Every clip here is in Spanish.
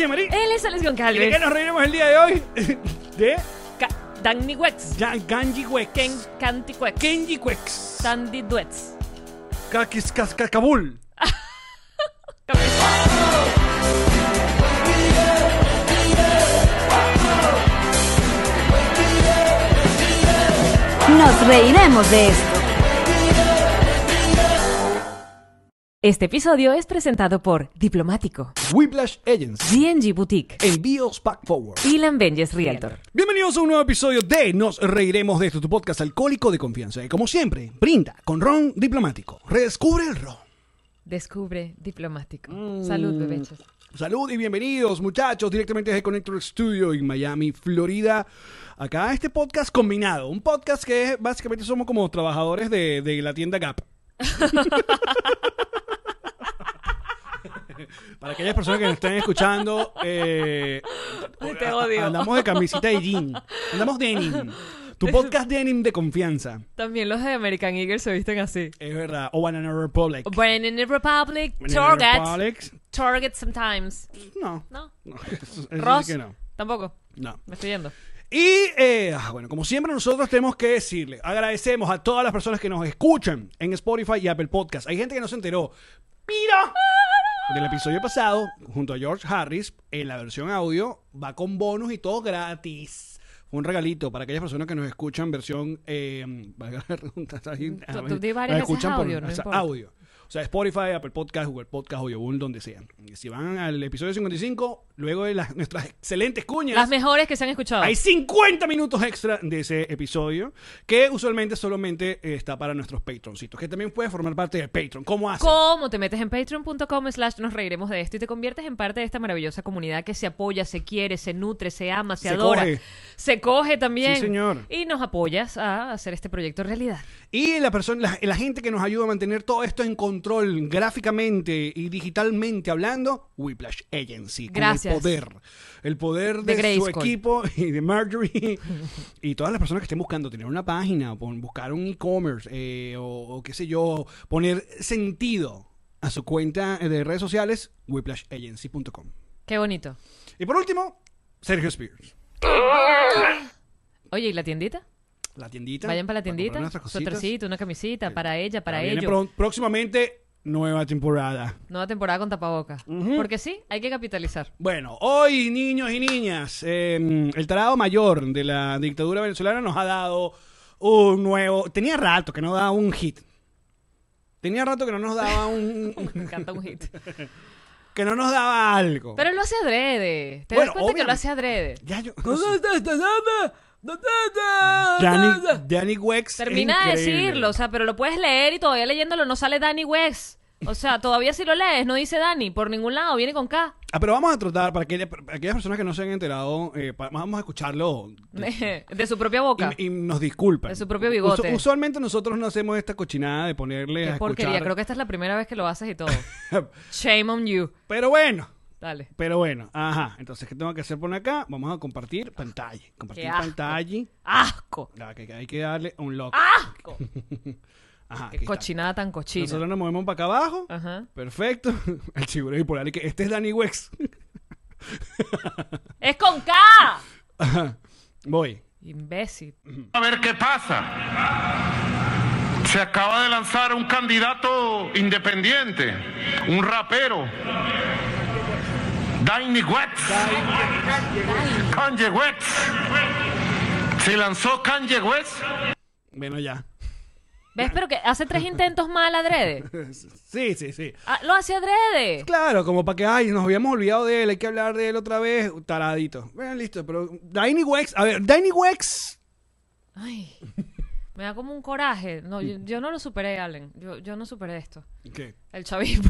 Marí. Él es Alex ¿Y de Goncalves. qué nos reiremos el día de hoy? De Danny Wex. Ganji Wex. Canti Wex. Kenji Wex. Sandy Duets. Kabul. Nos reiremos de esto. Este episodio es presentado por Diplomático, Whiplash Agency. DNG Boutique, Envíos Pack Forward. y Lambenges Realtor. Bienvenidos a un nuevo episodio de Nos Reiremos de esto, tu podcast alcohólico de confianza. Y como siempre, brinda con ron diplomático. Redescubre el ron. Descubre Diplomático. Salud, bebechos. Salud y bienvenidos, muchachos, directamente desde Connector Studio en Miami, Florida. Acá este podcast combinado. Un podcast que básicamente somos como trabajadores de la tienda Gap. Para aquellas personas que nos estén escuchando, Te odio. andamos de camisita de jean. Andamos denim. Tu podcast denim de confianza. También los de American Eagle se visten así. Es verdad. O Banana Republic. Banana Republic, Banana Target. Republic. Target sometimes. No. ¿No? Eso Ross. sí que no. Tampoco. No. Me estoy yendo. Y, bueno, como siempre nosotros tenemos que decirle, agradecemos a todas las personas que nos escuchan en Spotify y Apple Podcast. Hay gente que no se enteró, mira, del episodio pasado, junto a George Harris, en la versión audio, va con bonus y todo gratis. Fue un regalito para aquellas personas que nos escuchan versión, valga la redundancia, Tú di varias nos veces escuchan audio, no importa. audio. O sea, Spotify, Apple Podcast, Google Podcast, Audioboom, donde sea. Y si van al episodio 55, luego de nuestras excelentes cuñas, Las mejores que se han escuchado. hay 50 minutos extra de ese episodio que usualmente solamente está para nuestros patroncitos, que también puede formar parte del Patreon. ¿Cómo hace? ¿Cómo? Te metes en patreon.com/nos reiremos de esto y te conviertes en parte de esta maravillosa comunidad que se apoya, se quiere, se nutre, se ama, se adora. Coge. Se coge también. Sí, señor. Y nos apoyas a hacer este proyecto realidad. Y la gente que nos ayuda a mantener todo esto en control gráficamente y digitalmente hablando, Whiplash Agency. Con Gracias. El poder De de su Grayskull. equipo y de Marjorie y todas las personas que estén buscando tener una página, o buscar un e-commerce o qué sé yo, poner sentido a su cuenta de redes sociales, whiplashagency.com. Qué bonito. Y por último, Sergio Spears. Oye, ¿y la tiendita? La tiendita. Vayan para la comprar tiendita. nuestras cositas. Suétercito, una camisita, para ella, para Viene ellos. próximamente, nueva temporada. Nueva temporada con tapabocas. Porque sí, hay que capitalizar. Bueno, hoy, niños y niñas, el tarado mayor de la dictadura venezolana nos ha dado un nuevo... Tenía rato que no daba un hit. Tenía rato que no nos daba Me encanta un hit. que no nos daba algo. Pero él lo hace adrede. ¿Te Bueno, das cuenta que lo obviamente. hace adrede? Ya yo... Danny Danny Wex. Termina de decirlo, o sea, pero lo puedes leer y todavía leyéndolo no sale Danny Wex. O sea, todavía si lo lees no dice Danny por ningún lado, viene con K. Pero vamos a tratar, para aquellas personas que no se han enterado, vamos a escucharlo De su propia boca. y nos disculpan. De su propio bigote. Usualmente nosotros no hacemos esta cochinada de ponerle Qué a porquería, escuchar. creo que esta es la primera vez que lo haces y todo. Shame on you. Pero bueno. Dale. Ajá. Entonces, ¿qué tengo que hacer por acá? Vamos a compartir pantalla. Compartir Qué asco. pantalla. ¡Asco! Ya, que hay que darle un lock. ¡Asco! Ajá. Qué aquí está. cochinada tan cochina. Nosotros nos movemos para acá abajo. Ajá. Perfecto. El chiguro bipolar. Y que este es Danny Wex. ¡Es con K! Ajá. Voy. Imbécil. A ver qué pasa. Se acaba de lanzar un candidato independiente, un rapero. Danny Wex. Kanye Wex. Se lanzó Kanye Wex. Bueno, ya. ¿Ves? Pero que hace 3 intentos mal adrede. Sí. Ah, lo hace adrede. Claro, como para que, nos habíamos olvidado de él, hay que hablar de él otra vez, taradito. Bueno, listo, pero Danny Wex, a ver, Danny Wex. Ay, me da como un coraje. No, yo no lo superé, Allen. Yo no superé esto. ¿Qué? El chavismo.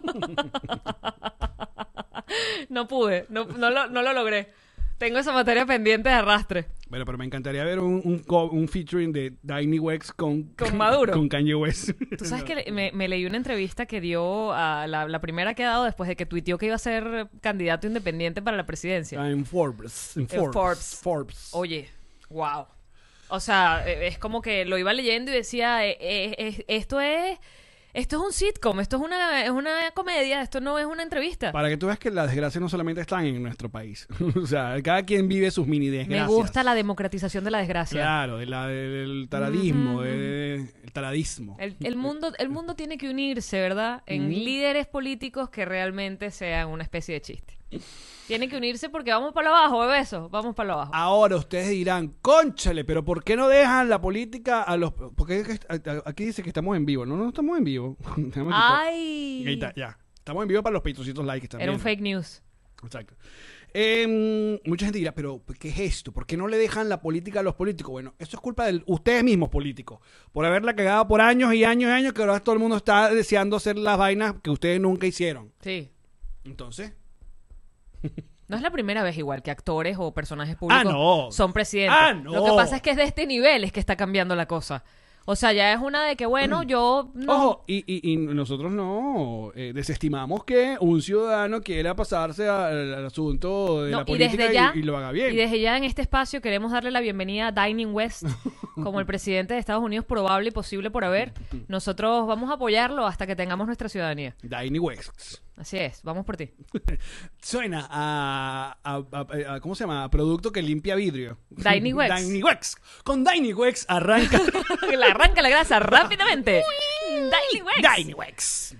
No pude, no lo logré. Tengo esa materia pendiente de arrastre. Bueno, pero me encantaría ver un featuring de Danny Wex con Maduro. Con Kanye West. Tú sabes que me leí una entrevista que dio a la primera que ha dado después de que tuiteó que iba a ser candidato independiente para la presidencia. En Forbes. Forbes. Oye, wow. O sea, es como que lo iba leyendo y decía, esto es Esto es un sitcom, esto es una comedia, esto no es una entrevista. Para que tú veas que las desgracias no solamente están en nuestro país. O sea, cada quien vive sus mini desgracias. Me gusta la democratización de la desgracia. Claro, del taradismo, el taradismo. El mundo tiene que unirse, ¿verdad? En líderes políticos que realmente sean una especie de chiste. Tiene que unirse porque vamos para lo abajo, bebesos. Vamos para lo abajo. Ahora ustedes dirán, cónchale, pero ¿por qué no dejan la política a los...? Porque aquí dice que estamos en vivo. No estamos en vivo. ¡Ay! Ahí está, ya. Estamos en vivo para los peitocitos likes también. Era un fake news. Exacto. Mucha gente dirá, pero ¿qué es esto? ¿Por qué no le dejan la política a los políticos? Bueno, esto es culpa de ustedes mismos políticos, por haberla cagado por años y años y años, que ahora todo el mundo está deseando hacer las vainas que ustedes nunca hicieron. Sí. Entonces... No es la primera vez igual que actores o personajes públicos no. son presidentes. No. Lo que pasa es que es de este nivel es que está cambiando la cosa. O sea, ya es una de que, bueno, yo no... Ojo, y nosotros no desestimamos que un ciudadano quiera pasarse al asunto de la política y lo haga bien. Y desde ya en este espacio queremos darle la bienvenida a Dining West como el presidente de Estados Unidos probable y posible por haber. Nosotros vamos a apoyarlo hasta que tengamos nuestra ciudadanía. Dining West. Así es, vamos por ti. Suena a ¿cómo se llama? A producto que limpia vidrio. Dyniwex. Dyniwex. Con Dyniwex arranca. Arranca la grasa rápidamente. Dyniwex. Dyniwex.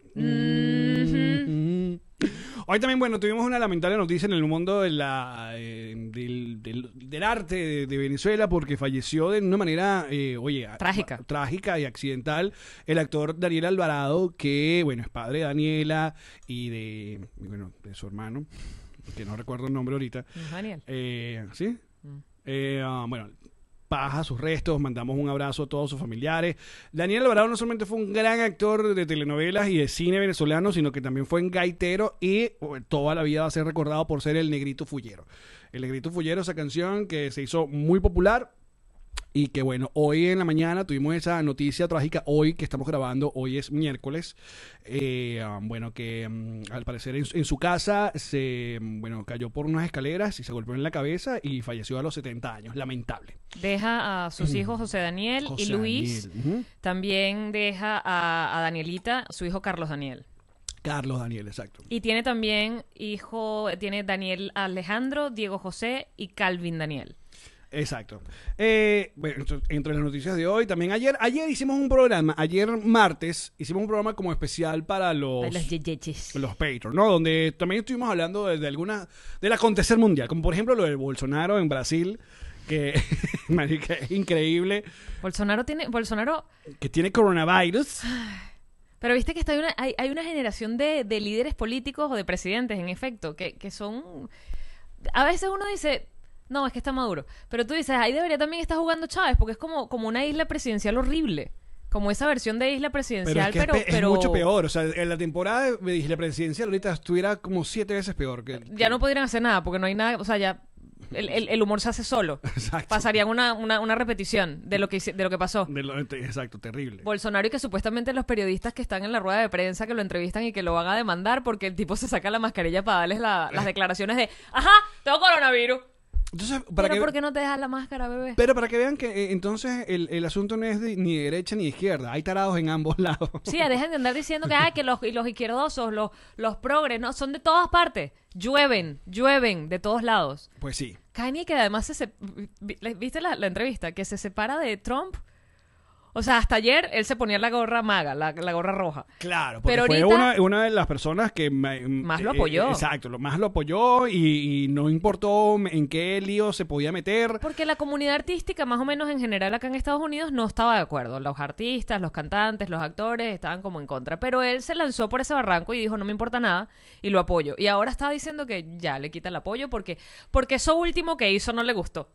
Hoy también, bueno, tuvimos una lamentable noticia en el mundo de del arte de Venezuela porque falleció de una manera, trágica y accidental el actor Daniel Alvarado, que, bueno, es padre de Daniela y de su hermano, que no recuerdo el nombre ahorita. Daniel. ¿Sí? Bueno, paja sus restos, mandamos un abrazo a todos sus familiares. Daniel Alvarado no solamente fue un gran actor de telenovelas y de cine venezolano, sino que también fue un gaitero y toda la vida va a ser recordado por ser el Negrito Fullero. El Negrito Fullero, esa canción que se hizo muy popular y que, bueno, hoy en la mañana tuvimos esa noticia trágica, hoy que estamos grabando, hoy es miércoles, bueno, que al parecer en su casa cayó por unas escaleras y se golpeó en la cabeza y falleció a los 70 años, lamentable. Deja a sus hijos José Daniel y Luis, también deja a Danielita, su hijo Carlos Daniel. Carlos Daniel, exacto. Y tiene también tiene Daniel Alejandro, Diego José y Calvin Daniel. Exacto. Bueno, entre las noticias de hoy, también ayer hicimos un programa, ayer martes, hicimos un programa como especial para los Patreon, ¿no? Donde también estuvimos hablando del acontecer mundial, como por ejemplo lo del Bolsonaro en Brasil, que es increíble. Bolsonaro que tiene coronavirus. Pero viste que hay una generación de líderes políticos o de presidentes, en efecto, que son... A veces uno dice... No, es que está Maduro. Pero tú dices, ahí debería también estar jugando Chávez, porque es como una isla presidencial horrible. Como esa versión de isla presidencial, pero es mucho peor. O sea, en la temporada de isla presidencial ahorita estuviera como 7 veces peor. Ya no podrían hacer nada, porque no hay nada... O sea, ya... El humor se hace solo. Exacto. Pasarían una repetición de lo que pasó. Exacto, terrible. Bolsonaro, y que supuestamente los periodistas que están en la rueda de prensa que lo entrevistan y que lo van a demandar porque el tipo se saca la mascarilla para darles las declaraciones de ¡ajá! ¡Tengo coronavirus! Entonces, ¿por qué no te dejas la máscara, bebé? Pero para que vean que entonces el asunto no es ni de derecha ni de izquierda. Hay tarados en ambos lados. Sí, dejen de andar diciendo que los izquierdosos, los progres, no, son de todas partes. Llueven de todos lados. Pues sí. Kanye, que además ¿viste la entrevista? Que se separa de Trump. O sea, hasta ayer él se ponía la gorra maga, la gorra roja. Claro, porque pero fue ahorita, una de las personas que más lo apoyó. Exacto, más lo apoyó y no importó en qué lío se podía meter. Porque la comunidad artística, más o menos en general acá en Estados Unidos, no estaba de acuerdo. Los artistas, los cantantes, los actores estaban como en contra. Pero él se lanzó por ese barranco y dijo, no me importa nada, y lo apoyo. Y ahora estaba diciendo que ya le quita el apoyo porque eso último que hizo no le gustó.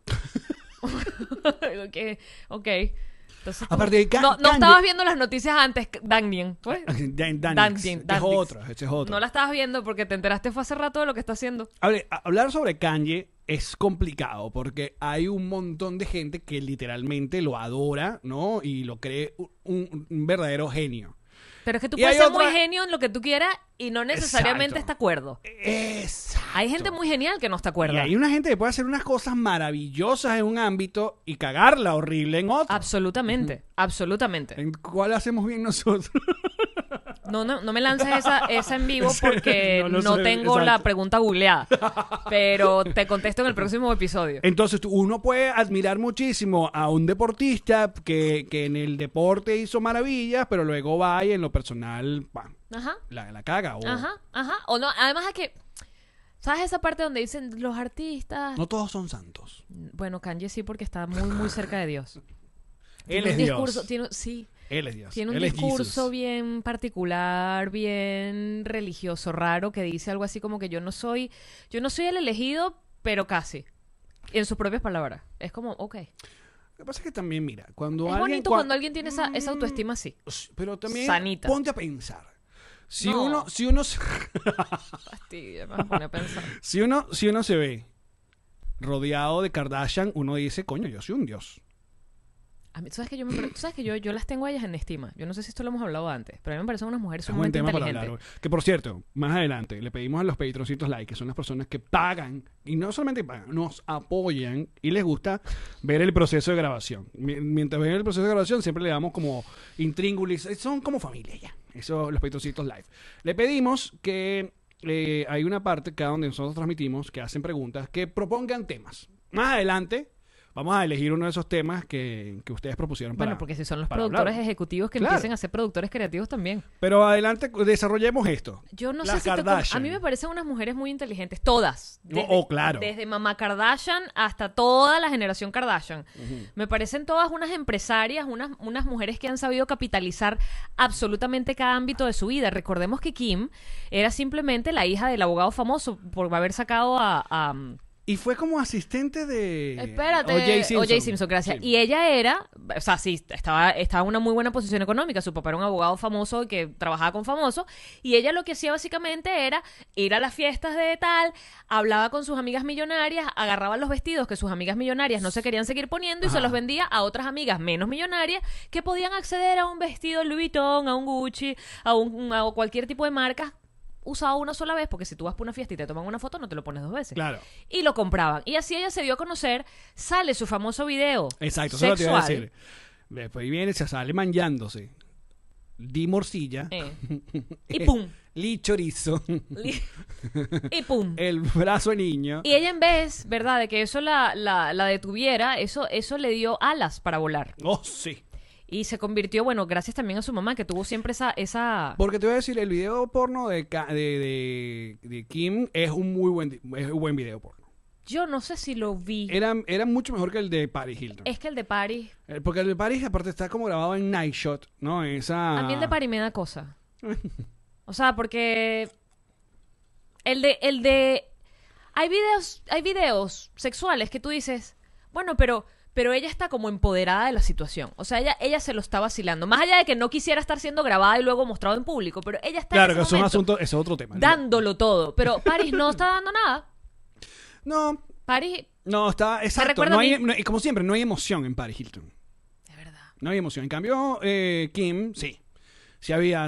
Ok. Entonces, aparte de no estabas viendo las noticias antes, Daniel. Ese es otro. No la estabas viendo porque te enteraste fue hace rato de lo que está haciendo. Hablar sobre Kanye es complicado porque hay un montón de gente que literalmente lo adora, ¿no? Y lo cree un verdadero genio. Pero es que tú puedes ser muy genio en lo que tú quieras y no necesariamente está de acuerdo. Exacto. Hay gente muy genial que no está de acuerdo. Y hay una gente que puede hacer unas cosas maravillosas en un ámbito y cagarla horrible en otro. Absolutamente. ¿En cuál hacemos bien nosotros? No me lances esa en vivo porque No lo no sé, tengo la exacto. pregunta googleada. Pero te contesto en el próximo episodio. Entonces uno puede admirar muchísimo a un deportista que en el deporte hizo maravillas, pero luego va y en lo personal Ajá. la caga. O Ajá. O no, además es que, ¿sabes esa parte donde dicen los artistas? no todos son santos. Bueno, Kanye sí porque está muy cerca de Dios. Él Tiene es un Dios. discurso, sí. Él es Dios. Tiene un Él es discurso Jesus. bien particular, bien religioso, raro, que dice algo así como que yo no soy el elegido, pero casi. En sus propias palabras. Es como, ok. Lo que pasa es que también, mira, cuando Es alguien... bonito cuando alguien tiene esa autoestima así. Pero también Sanita. ponte a pensar. Si No. uno Fastidio, me pone a pensar. si uno se ve rodeado de Kardashian, uno dice, coño, yo soy un dios. A mí, tú sabes que yo las tengo a ellas en estima. Yo no sé si esto lo hemos hablado antes, pero a mí me parecen unas mujeres Es un buen sumamente tema para inteligentes. hablar. Que por cierto, más adelante le pedimos a los patroncitos like, que son las personas que pagan, y no solamente pagan, nos apoyan y les gusta ver el proceso de grabación. Mientras ven el proceso de grabación, siempre le damos como intríngulis, son como familia ya. Eso, los patroncitos live. Le pedimos que hay una parte acá donde nosotros transmitimos que hacen preguntas, que propongan temas. Más adelante vamos a elegir uno de esos temas que ustedes propusieron para Bueno, porque si son los para productores hablar. ejecutivos que Claro. empiecen a ser productores creativos también. Pero adelante, desarrollemos esto. Yo no Las sé si Kardashian. a mí me parecen unas mujeres muy inteligentes, todas. Claro. Desde mamá Kardashian hasta toda la generación Kardashian. Me parecen todas unas empresarias, unas mujeres que han sabido capitalizar absolutamente cada ámbito de su vida. Recordemos que Kim era simplemente la hija del abogado famoso por haber sacado a Y fue como asistente de espérate, O.J. Simpson, gracias. Sí. Y ella era, o sea, sí, estaba en una muy buena posición económica. Su papá era un abogado famoso que trabajaba con famosos. Y ella lo que hacía básicamente era ir a las fiestas de tal, hablaba con sus amigas millonarias, agarraba los vestidos que sus amigas millonarias no se querían seguir poniendo y Ajá. se los vendía a otras amigas menos millonarias que podían acceder a un vestido Louis Vuitton, a un Gucci, a cualquier tipo de marca usado una sola vez, porque si tú vas por una fiesta y te toman una foto, no te lo pones dos veces. Claro. Y lo compraban. Y así ella se dio a conocer, sale su famoso video Exacto, eso lo te iba a sexual. decir. Después viene, se sale manjándose. Di morcilla. Y pum. Li chorizo. Y pum. El brazo de niño. Y ella en vez, ¿verdad? De que eso la detuviera, eso le dio alas para volar. Oh, sí. Y se convirtió, bueno, gracias también a su mamá, que tuvo siempre esa... Porque te voy a decir, el video porno de Kim es un buen video porno. Yo no sé si lo vi. Era mucho mejor que el de Paris Hilton. Es que el de Paris... Porque el de Paris, aparte, está como grabado en Night Shot, ¿no? A mí el de Paris me da cosa. O sea, porque... El de... Hay videos sexuales que tú dices, bueno, pero ella está como empoderada de la situación. O sea, ella se lo está vacilando. Más allá de que no quisiera estar siendo grabada y luego mostrado en público, pero ella está Claro, en que ese es un momento asunto, es otro tema. dándolo todo. Pero Paris no está dando nada. No, Paris, está, exacto. recuerda No a mí- y como siempre, no hay emoción en Paris Hilton. de verdad. No hay emoción. En cambio, Kim, sí. Sí había.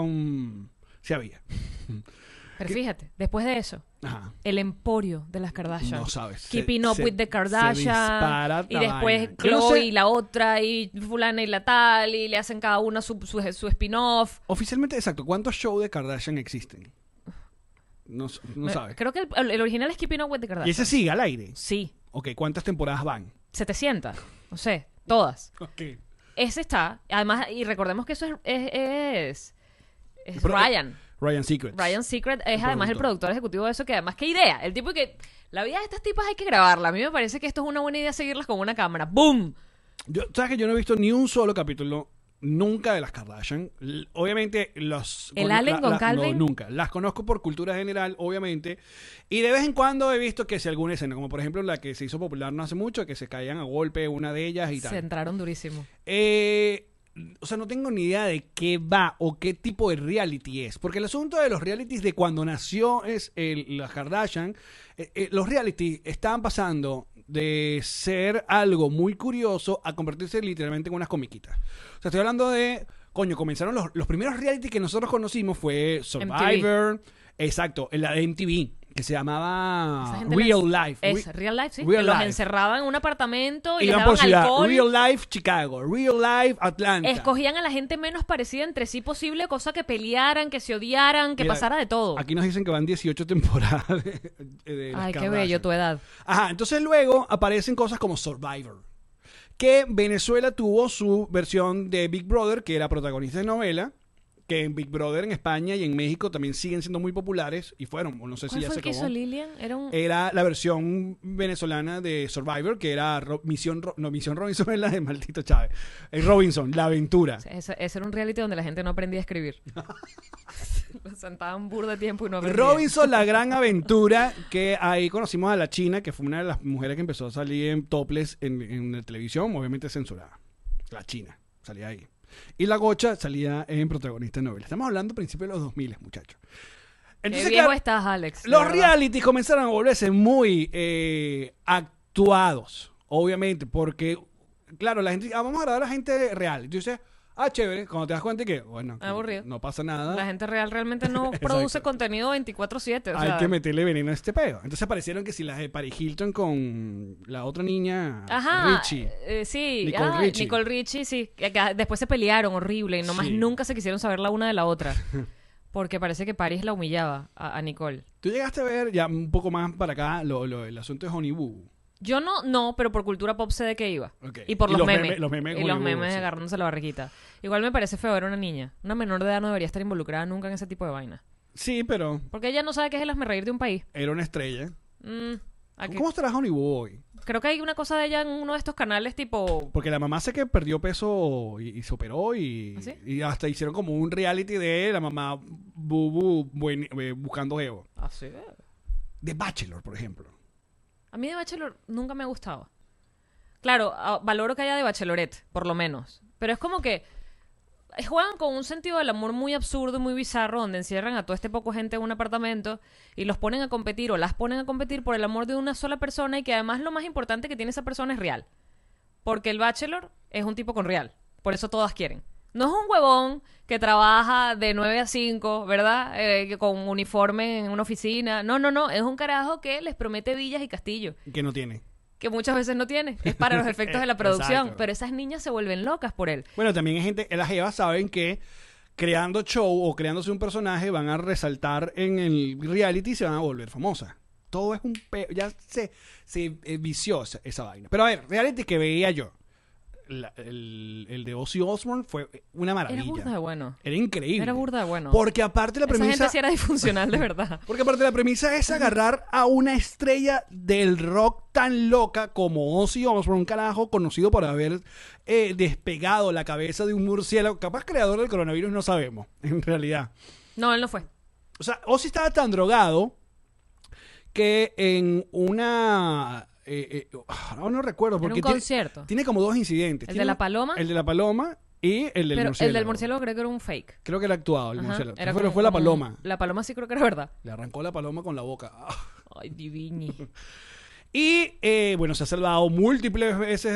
Pero fíjate, después de eso, Ajá. el emporio de las Kardashian. No sabes. Keeping Up with the Se Kardashian. dispara Y la después vaina. Yo no Khloe sé- y la otra, y fulana y la tal, y le hacen cada una su spin-off. Oficialmente, exacto. ¿Cuántos shows de Kardashian existen? No sabes. Creo que el original es Keeping Up with the ¿Y Kardashian. ese sigue al aire? Sí, Ok, ¿cuántas temporadas van? 700. No sé, todas. Ok. Ese está. Además, y recordemos que eso es Pero- Ryan. Ryan Secrets. Ryan Secret es además el productor. productor ejecutivo de eso, que además, qué idea. El tipo que... La vida de estas tipas hay que grabarla. A mí me parece que esto es una buena idea seguirlas con una cámara. ¡Boom! ¿Sabes que yo no he visto ni un solo capítulo nunca de las Kardashian? Obviamente ¿El Allen con Calvin? No, nunca. Las conozco por cultura general, obviamente. Y de vez en cuando he visto que si alguna escena, como por ejemplo la que se hizo popular no hace mucho, que se caían a golpe una de ellas y Se tal. entraron durísimo. O sea, no tengo ni idea de qué va o qué tipo de reality es. Porque el asunto de los realities de cuando nació las Kardashian, los realities estaban pasando de ser algo muy curioso a convertirse literalmente en unas comiquitas. O sea, estoy hablando de... Coño, comenzaron los primeros reality que nosotros conocimos fue Survivor. Exacto, la de MTV. que se Esa llamaba gente Real Life. Es Real Life, sí. Real que los Life. encerraban en un apartamento y les Iban por daban ciudad. alcohol. Real Life Chicago, Real Life Atlanta. Escogían a la gente menos parecida entre sí posible, cosa que pelearan, que se odiaran, que Mira, pasara de todo. Aquí nos dicen que van 18 temporadas de las Ay, qué Kardashian. bello tu edad. Ajá, entonces luego aparecen cosas como Survivor. Que Venezuela tuvo su versión de Big Brother, que era protagonista de novela. Que en Big Brother en España y en México también siguen siendo muy populares. Y fueron, o no sé si ¿Cuál ya fue se el que hizo acabó. Lilian? Era la versión venezolana de Survivor, que era Misión Robinson, es la de maldito Chávez. Robinson, la aventura. Ese era un reality donde la gente no aprendía a escribir. Lo sentaban burda de tiempo y no aprendía. Robinson, la gran aventura, que ahí conocimos a la China, que fue una de las mujeres que empezó a salir en topless en la televisión, obviamente censurada. La China, salía ahí. Y la Gocha salía en protagonista de novela. Estamos hablando a principios de los 2000, muchachos. Qué Entonces, viejo claro, estás, Alex. de los verdad. realities comenzaron a volverse muy actuados, obviamente, porque, claro, la gente, vamos a grabar a la gente real. Y tú dices, chévere, cuando te das cuenta que, bueno, que Aburrido. no pasa nada. La gente real realmente no produce contenido 24/7. O Hay sea, que meterle veneno a este pedo. Entonces aparecieron que si las de Paris Hilton con la otra niña, Ajá, Richie. sí, Nicole Richie. Nicole Richie, sí. Que después se pelearon horrible y nomás Sí. nunca se quisieron saber la una de la otra. Porque parece que Paris la humillaba a Nicole. Tú llegaste a ver ya un poco más para acá el asunto de Honey Boo. Yo no, pero por cultura pop sé de qué iba. Ok. Y por Y los los memes. los memes y Honey los Boo, memes sí. agarrándose la barriguita. Igual me parece feo, era una niña. Una menor de edad no debería estar involucrada nunca en ese tipo de vaina. Sí, pero Porque ella no sabe qué es el hazme reír de un país. era una estrella. Aquí. ¿Cómo estará Honey Boo hoy? Creo que hay una cosa de ella en uno de estos canales tipo... Porque la mamá sé que perdió peso y se operó y, ¿Ah, sí? y hasta hicieron como un reality de la mamá buscando Evo. Así. The Bachelor, por ejemplo. A mí de Bachelor nunca me ha gustado. Claro, valoro que haya de Bachelorette, por lo menos. Pero es como que juegan con un sentido del amor muy absurdo y muy bizarro, donde encierran a toda este poco gente en un apartamento y los ponen a competir o las ponen a competir por el amor de una sola persona y que además lo más importante que tiene esa persona es real. Porque el Bachelor es un tipo con real. Por eso todas quieren. No es un huevón que trabaja de 9 a 5, ¿verdad? Que con uniforme en una oficina. No. Es un carajo que les promete villas y castillos. Que no tiene. Que muchas veces no tiene. Es para los efectos de la producción. Exacto. Pero esas niñas se vuelven locas por él. Bueno, también hay gente, las jevas saben que creando show o creándose un personaje van a resaltar en el reality y se van a volver famosas. Todo es un ya se vició esa vaina. Pero a ver, reality que veía yo. El de Ozzy Osbourne fue una maravilla. Era burda de bueno. Era increíble. Era burda de bueno. Porque aparte la Esa premisa... gente sí era disfuncional, de verdad. Porque aparte la premisa es agarrar a una estrella del rock tan loca como Ozzy Osbourne, un carajo conocido por haber despegado la cabeza de un murciélago, capaz creador del coronavirus, no sabemos, en realidad. No, él no fue. O sea, Ozzy estaba tan drogado que en una... ahora no recuerdo, porque un concierto. tiene como dos incidentes. ¿El Tiene de la paloma? El de la paloma y el del Pero murciélago. el del murciélago creo que era un fake. Creo que era actuado, el Ajá, murciélago. era Fue como- la como- paloma. La paloma sí creo que era verdad. Le arrancó la paloma con la boca. Ay, divini. Y bueno, se ha salvado múltiples veces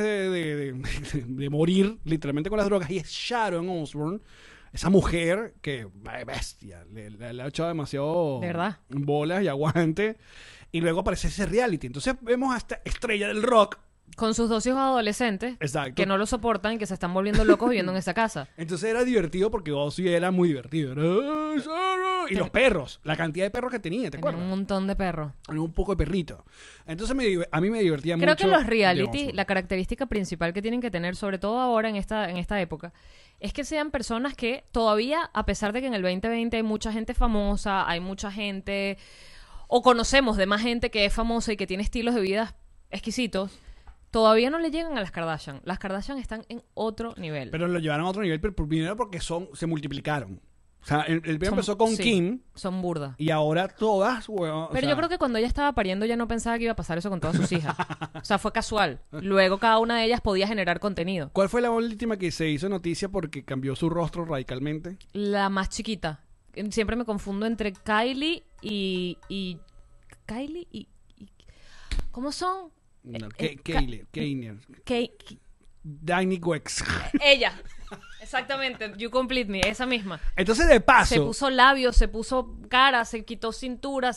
de morir literalmente con las drogas. Y es Sharon Osbourne, esa mujer que, bestia, le ha echado demasiado ¿De verdad? bolas y aguante. Y luego aparece ese reality. Entonces vemos a esta estrella del rock. Con sus dos hijos adolescentes. Exacto. Que no lo soportan y que se están volviendo locos viviendo en esa casa. Entonces era divertido porque Ozzy era muy divertido. Era, Sharon. Y los perros, la cantidad de perros que tenía, ¿te Tenían acuerdas? un montón de perros. Un poco de perrito. Entonces a mí me divertía Creo mucho. que los de reality, Osbourne. la característica principal que tienen que tener, sobre todo ahora en esta época, es que sean personas que todavía, a pesar de que en el 2020 hay mucha gente famosa, hay mucha gente, o conocemos de más gente que es famosa y que tiene estilos de vida exquisitos, todavía no le llegan a las Kardashian. Las Kardashian están en otro nivel. Pero lo llevaron a otro nivel, pero primero porque se multiplicaron. O sea, el primero Son- empezó con sí, Kim son burda. y ahora todas, weón. Pero yo creo que cuando ella estaba pariendo ya no pensaba que iba a pasar eso con todas sus hijas. O sea, fue casual. Luego cada una de ellas podía generar contenido. ¿Cuál fue la última que se hizo noticia porque cambió su rostro radicalmente? La más chiquita. Siempre me confundo entre Kylie y Kylie y ¿cómo son? No, Kaylee, Kanye, Kay- Danny Wex. Ella. Exactamente, You Complete Me, esa misma. Entonces, de paso... Se puso labios, se puso cara, se quitó cintura,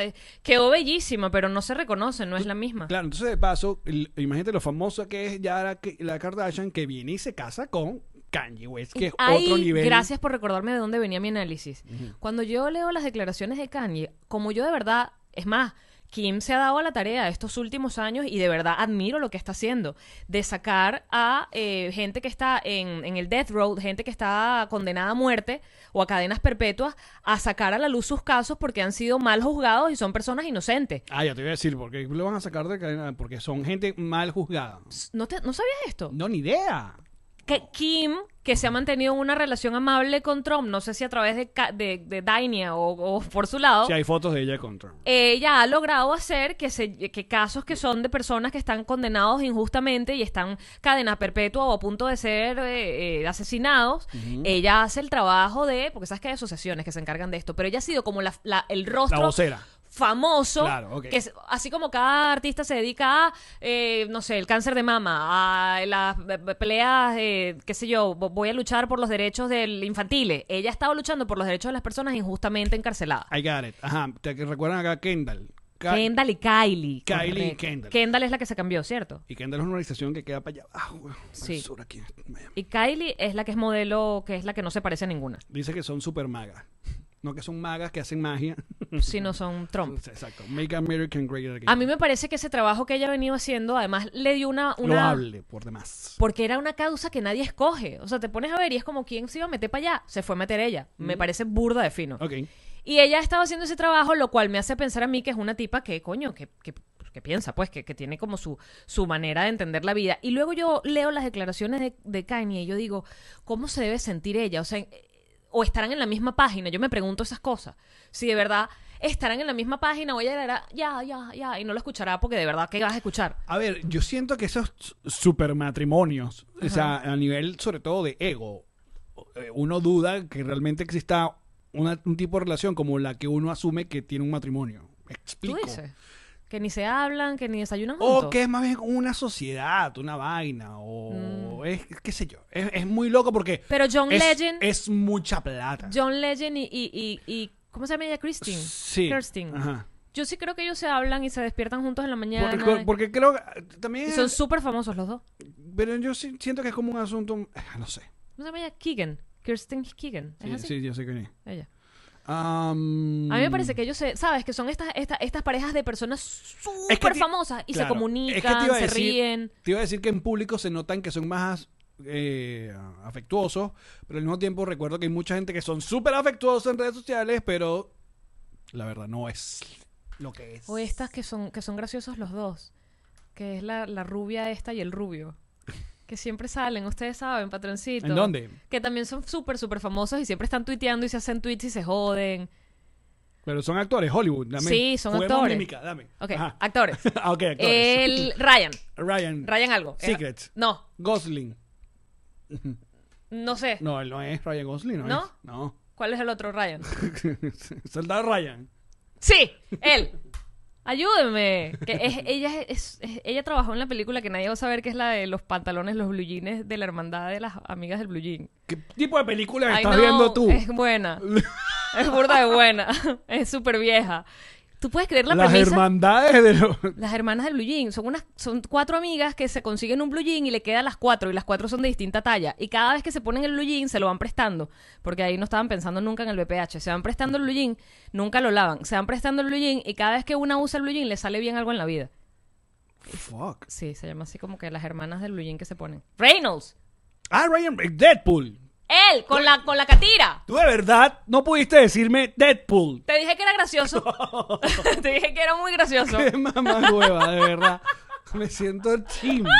quedó bellísima, pero no se reconoce, no es la misma. Claro, entonces de paso, imagínate lo famosa que es ya la Kardashian, que viene y se casa con Kanye West, que es otro nivel. Gracias por recordarme de dónde venía mi análisis. Cuando yo leo las declaraciones de Kanye, como yo de verdad, es más, Kim se ha dado a la tarea estos últimos años y de verdad admiro lo que está haciendo, de sacar a gente que está en el death row, gente que está condenada a muerte o a cadenas perpetuas, a sacar a la luz sus casos porque han sido mal juzgados y son personas inocentes. Ah, ya te voy a decir, porque lo van a sacar de cadena, porque son gente mal juzgada. ¿No sabías esto? No, ni idea. Que Kim, que se ha mantenido en una relación amable con Trump, no sé si a través de Dainia o por su lado, Sí, hay fotos de ella con Trump. ella ha logrado hacer que casos que son de personas que están condenados injustamente y están cadena perpetua o a punto de ser asesinados, ella hace el trabajo porque sabes que hay asociaciones que se encargan de esto, pero ella ha sido como el rostro... La vocera. Famoso, Claro, ok. así como cada artista se dedica a, no sé, el cáncer de mama, a las peleas, qué sé yo, voy a luchar por los derechos del infantiles. Ella ha estado luchando por los derechos de las personas injustamente encarceladas. I got it. Ajá, te recuerdan acá a Kendall. Kendall y Kylie. Kylie y correcto. Kendall. Kendall es la que se cambió, ¿cierto? Y Kendall es una organización que queda para allá abajo. Sí. Al sur, aquí en Miami. Y Kylie es la que es modelo, que es la que no se parece a ninguna. Dice que son super magas. No que son magas que hacen magia. Si no son Trump. Exacto. Make American Great Again. A mí me parece que ese trabajo que ella ha venido haciendo, además, le dio una... Loable, por demás. Porque era una causa que nadie escoge. O sea, te pones a ver y es como, ¿quién se iba a meter para allá? Se fue a meter ella. Me parece burda de fino. Ok. Y ella ha estado haciendo ese trabajo, lo cual me hace pensar a mí que es una tipa que, coño, que piensa, pues, que tiene como su manera de entender la vida. Y luego yo leo las declaraciones de Kanye y yo digo, ¿cómo se debe sentir ella? O sea, o estarán en la misma página. Yo me pregunto esas cosas. Si de verdad estarán en la misma página o ella dirá, ya, y no lo escuchará porque de verdad, ¿qué vas a escuchar? A ver, yo siento que esos super matrimonios, o sea, a nivel sobre todo de ego, uno duda que realmente exista un tipo de relación como la que uno asume que tiene un matrimonio. ¿Me explico? ¿Tú dices? Que ni se hablan, que ni desayunan juntos. O que es más bien una sociedad, una vaina, o es, qué sé yo. Es muy loco porque Pero John Legend... es mucha plata. John Legend y ¿cómo se llama ella? Sí. Kirsten. Ajá. Yo sí creo que ellos se hablan y se despiertan juntos en la mañana. Porque creo que también... Y son súper famosos los dos. Pero yo siento que es como un asunto... no sé. ¿Cómo se llama ella? Keegan. Kirsten Keegan. ¿Es así? Sí, yo sé que es. Ella. A A mí me parece que ellos ¿sabes? Que son estas parejas de personas súper famosas y se comunican, se ríen. Te iba a decir que en público se notan que son más afectuosos, pero al mismo tiempo recuerdo que hay mucha gente que son súper afectuosos en redes sociales, pero la verdad no es lo que es. O estas que son graciosos los dos. Que es la rubia esta y el rubio. Que siempre salen, ustedes saben, patroncito. ¿En dónde? Que también son súper famosos y siempre están tuiteando y se hacen tweets y se joden. Pero son actores, Hollywood. Sí, son juguemos actores. mímica, dame. Ok, Ajá. actores. Ok, actores. Ryan algo. Secrets. No, Gosling. no sé. No, él no es Ryan Gosling, ¿No? es. No. ¿Cuál es el otro Ryan? Soldado Ryan. Sí, él. Ayúdenme. Que ella trabajó en la película que nadie va a saber, que es la de los pantalones, los blue jeans de la hermandad de las amigas del blue jean. ¿Qué tipo de película Ay, estás no, viendo tú? Es buena. Es burda de buena. Es súper vieja. ¿Tú puedes creer la Las premisa? hermandades de los... Las hermanas del blue jean son 4 amigas que se consiguen un blue jean y le quedan las 4 y las 4 son de distinta talla y cada vez que se ponen el blue jean se lo van prestando porque ahí no estaban pensando nunca en el BPH, se van prestando el blue jean, nunca lo lavan, se van prestando el blue jean y cada vez que una usa el blue jean le sale bien algo en la vida. Fuck. Sí, se llama así como que las hermanas del blue jean que se ponen. Reynolds, Ryan... Deadpool. él con la catira. Tú de verdad no pudiste decirme Deadpool. Te dije que era gracioso. Te dije que era muy gracioso. Qué mamá hueva, de verdad. Me siento chimbo.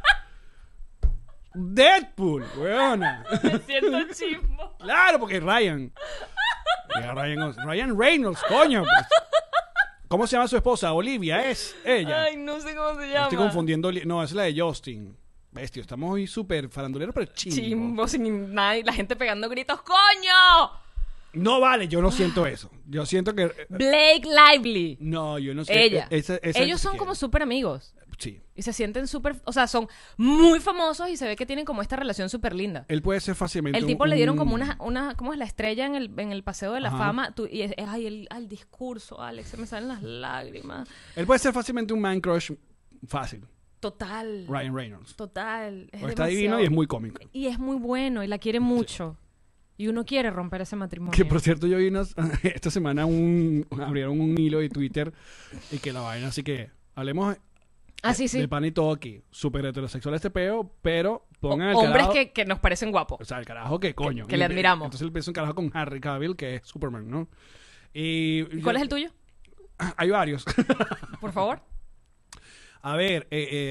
Deadpool, weona. Me siento chismo. Claro, porque Ryan. Ryan Reynolds, coño. Pues. ¿Cómo se llama su esposa? Olivia, es ella. Ay, no sé cómo se llama. Estoy confundiendo. No, es la de Justin. Bestia, estamos hoy súper faranduleros, pero chimbo. Chimbo, sin nadie, la gente pegando gritos, ¡coño! No vale, yo no siento eso. Yo siento que... Blake Lively. No, yo no sé. Ella. Esa Ellos ni son siquiera. como súper amigos. Sí. Y se sienten súper... O sea, son muy famosos y se ve que tienen como esta relación súper linda. Él puede ser fácilmente El tipo le dieron como un- una... ¿Cómo es? La estrella en el Paseo de la Ajá. Fama. Y ay, el discurso, Alex, se me salen las lágrimas. Él puede ser fácilmente un man crush fácil. Total. Ryan Reynolds. Total. Es O está demasiado- divino y es muy cómico. Y es muy bueno y la quiere mucho. Y uno quiere romper ese matrimonio. Que por cierto, yo vi esta semana abrieron un hilo de Twitter y que la vaina, así que hablemos Sí, sí. de pan y todo aquí. Súper heterosexual este peo, pero pongan el Hombres carajo. que nos parecen guapos. O sea, el carajo que coño. que le admiramos. Entonces él piensa un carajo con Henry Cavill, que es Superman, ¿no? Y ¿Cuál es el tuyo? Hay varios. Por favor. A ver,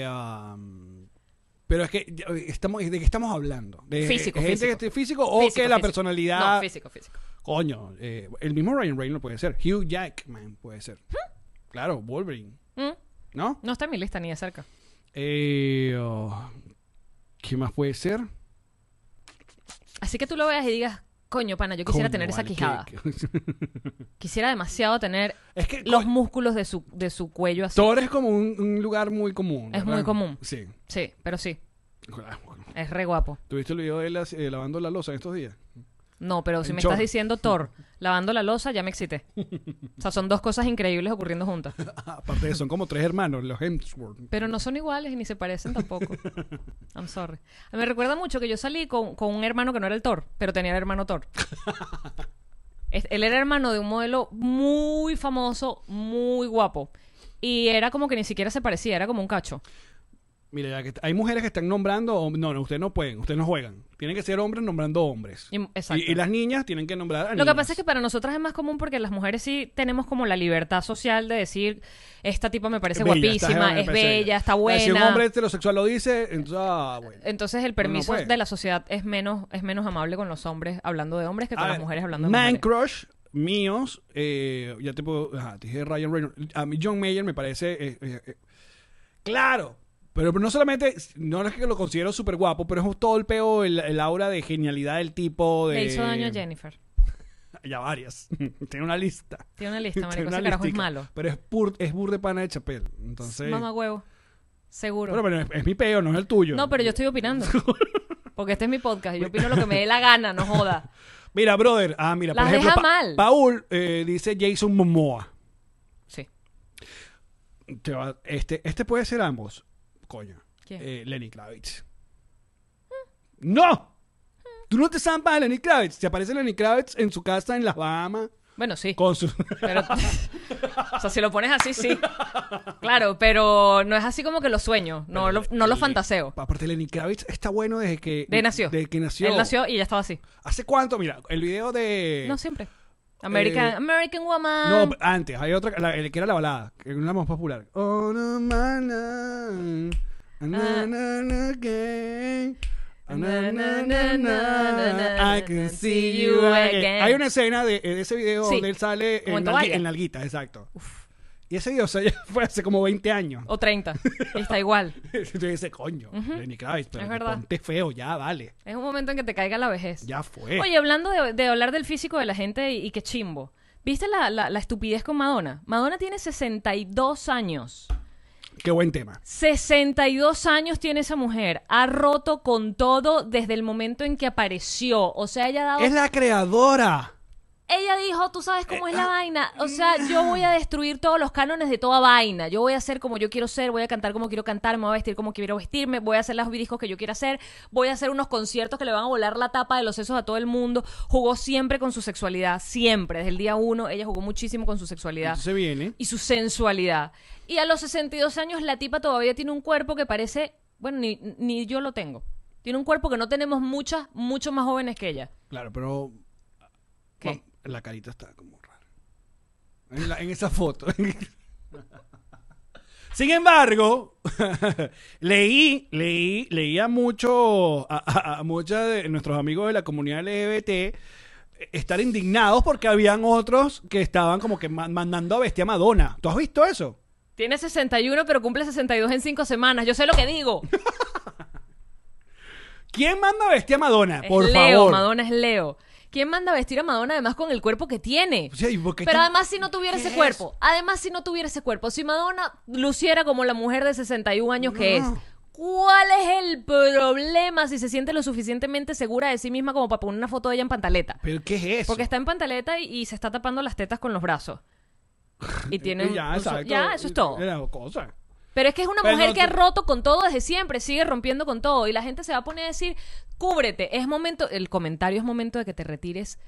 pero es que ¿de qué estamos hablando? ¿De Físico, gente físico. que esté físico o Físico, que la físico. personalidad? No, físico. Coño, el mismo Ryan Reynolds puede ser. Hugh Jackman puede ser. Claro, Wolverine. Mm, ¿No? No está en mi lista ni de cerca. ¿Qué más puede ser? Así que tú lo veas y digas, coño, pana, yo quisiera Coño, tener esa vale, quijada. Quisiera demasiado tener Es que los músculos de su cuello así. Thor es como un lugar muy común. Es ¿verdad? muy común. Sí. Sí, pero sí. Es re guapo. ¿Tuviste el video de él lavando la losa en estos días? No, pero si En me short. estás diciendo Thor lavando la losa, ya me excité. O sea, son dos cosas increíbles ocurriendo juntas. Aparte de son como tres hermanos, los Hemsworth. Pero no son iguales y ni se parecen tampoco. I'm sorry. Me recuerda mucho que yo salí con un hermano que no era el Thor, pero tenía el hermano Thor. Él era hermano de un modelo muy famoso, muy guapo. Y era como que ni siquiera se parecía, era como un cacho. Mira, ya que hay mujeres que están nombrando... No, ustedes no pueden, ustedes no juegan. Tienen que ser hombres nombrando hombres. Exacto. Y las niñas tienen que nombrar a Lo niñas. que pasa es que para nosotras es más común porque las mujeres sí tenemos como la libertad social de decir, esta tipa me parece Bella, guapísima, me es parece bella, está O sea, buena. Si un hombre heterosexual lo dice, entonces, bueno. Entonces el no permiso puede. de la sociedad es menos amable con los hombres hablando de hombres que con A las ver, mujeres hablando de Man mujeres. crush míos, ya te puedo... te dije Ryan Reynolds. A mí John Mayer me parece... claro. Pero no solamente... No es que lo considero súper guapo, pero es todo el peo, el aura de genialidad del tipo. Le hizo daño a Jennifer. Ya varias. Tiene una lista. Tiene una lista, Tiene marico. una Ese carajo es listica. malo. Pero es bur de pana de Chapel. Entonces... Mamá huevo. Seguro. Bueno, pero es mi peo, no es el tuyo. No, pero yo estoy opinando. Porque este es mi podcast y yo opino lo que me dé la gana, no joda. Mira, brother. Mira, por Las ejemplo, deja mal. Paul dice Jason Momoa. Sí. Este puede ser ambos. Coño. ¿Quién? Lenny Kravitz. ¡No! Tú no te zampas a Lenny Kravitz. Se aparece Lenny Kravitz en su casa en las Bahamas Bueno, sí. con su... Pero, o sea, si lo pones así, sí. Claro, pero no es así como que lo sueño. No lo fantaseo. Aparte, Lenny Kravitz está bueno desde que... Nació. Desde que nació. Él nació y ya estaba así. ¿Hace cuánto? Mira, el video de... No siempre. American Woman. No, antes. Hay otra, que era la balada, que es la más popular. Oh, no, man, again. I can see you again. Hay una escena de ese video Sí. donde él sale Como en toalla. en nalguita, exacto. Y ese video fue hace como 20 años. O 30. Y está igual. Entonces dice, coño, Lenny Kravitz, pero Es que verdad. ponte feo, ya, vale. Es un momento en que te caiga la vejez. Ya fue. Oye, hablando de hablar del físico de la gente y qué chimbo. ¿Viste la estupidez con Madonna? Madonna tiene 62 años. Qué buen tema. 62 años tiene esa mujer. Ha roto con todo desde el momento en que apareció. O sea, ella ha dado... Es la creadora. Ella dijo, tú sabes cómo es la vaina. O sea, yo voy a destruir todos los cánones de toda vaina. Yo voy a ser como yo quiero ser, voy a cantar como quiero cantar, me voy a vestir como quiero vestirme, voy a hacer los discos que yo quiero hacer, voy a hacer unos conciertos que le van a volar la tapa de los sesos a todo el mundo. Jugó siempre con su sexualidad, siempre. Desde el día 1 ella jugó muchísimo con su sexualidad Entonces viene. y su sensualidad. Y a los 62 años la tipa todavía tiene un cuerpo que parece... Bueno, ni yo lo tengo. Tiene un cuerpo que no tenemos mucho más jóvenes que ella. Claro, pero... ¿Qué? Bueno, la carita está como rara. En esa foto. Sin embargo, leí a muchos de nuestros amigos de la comunidad LGBT estar indignados porque habían otros que estaban como que mandando a bestia a Madonna. ¿Tú has visto eso? Tiene 61, pero cumple 62 en 5 semanas. Yo sé lo que digo. ¿Quién manda a bestia a Madonna? Es Por Leo, favor. Madonna es Leo. ¿Quién manda a vestir a Madonna además con el cuerpo que tiene? O sea, ¿y por qué Pero tú- además si no tuviera qué ese es cuerpo, si Madonna luciera como la mujer de 61 años que es, No. ¿cuál es el problema si se siente lo suficientemente segura de sí misma como para poner una foto de ella en pantaleta? ¿Pero qué es eso? Porque está en pantaleta y se está tapando las tetas con los brazos. Y tiene Y ya, exacto. ya, eso es todo. Era cosa. Pero es que es una Pero mujer no que ha tú- roto con todo desde siempre, sigue rompiendo con todo. Y la gente se va a poner a decir, cúbrete, es momento, el comentario es momento de que te retires.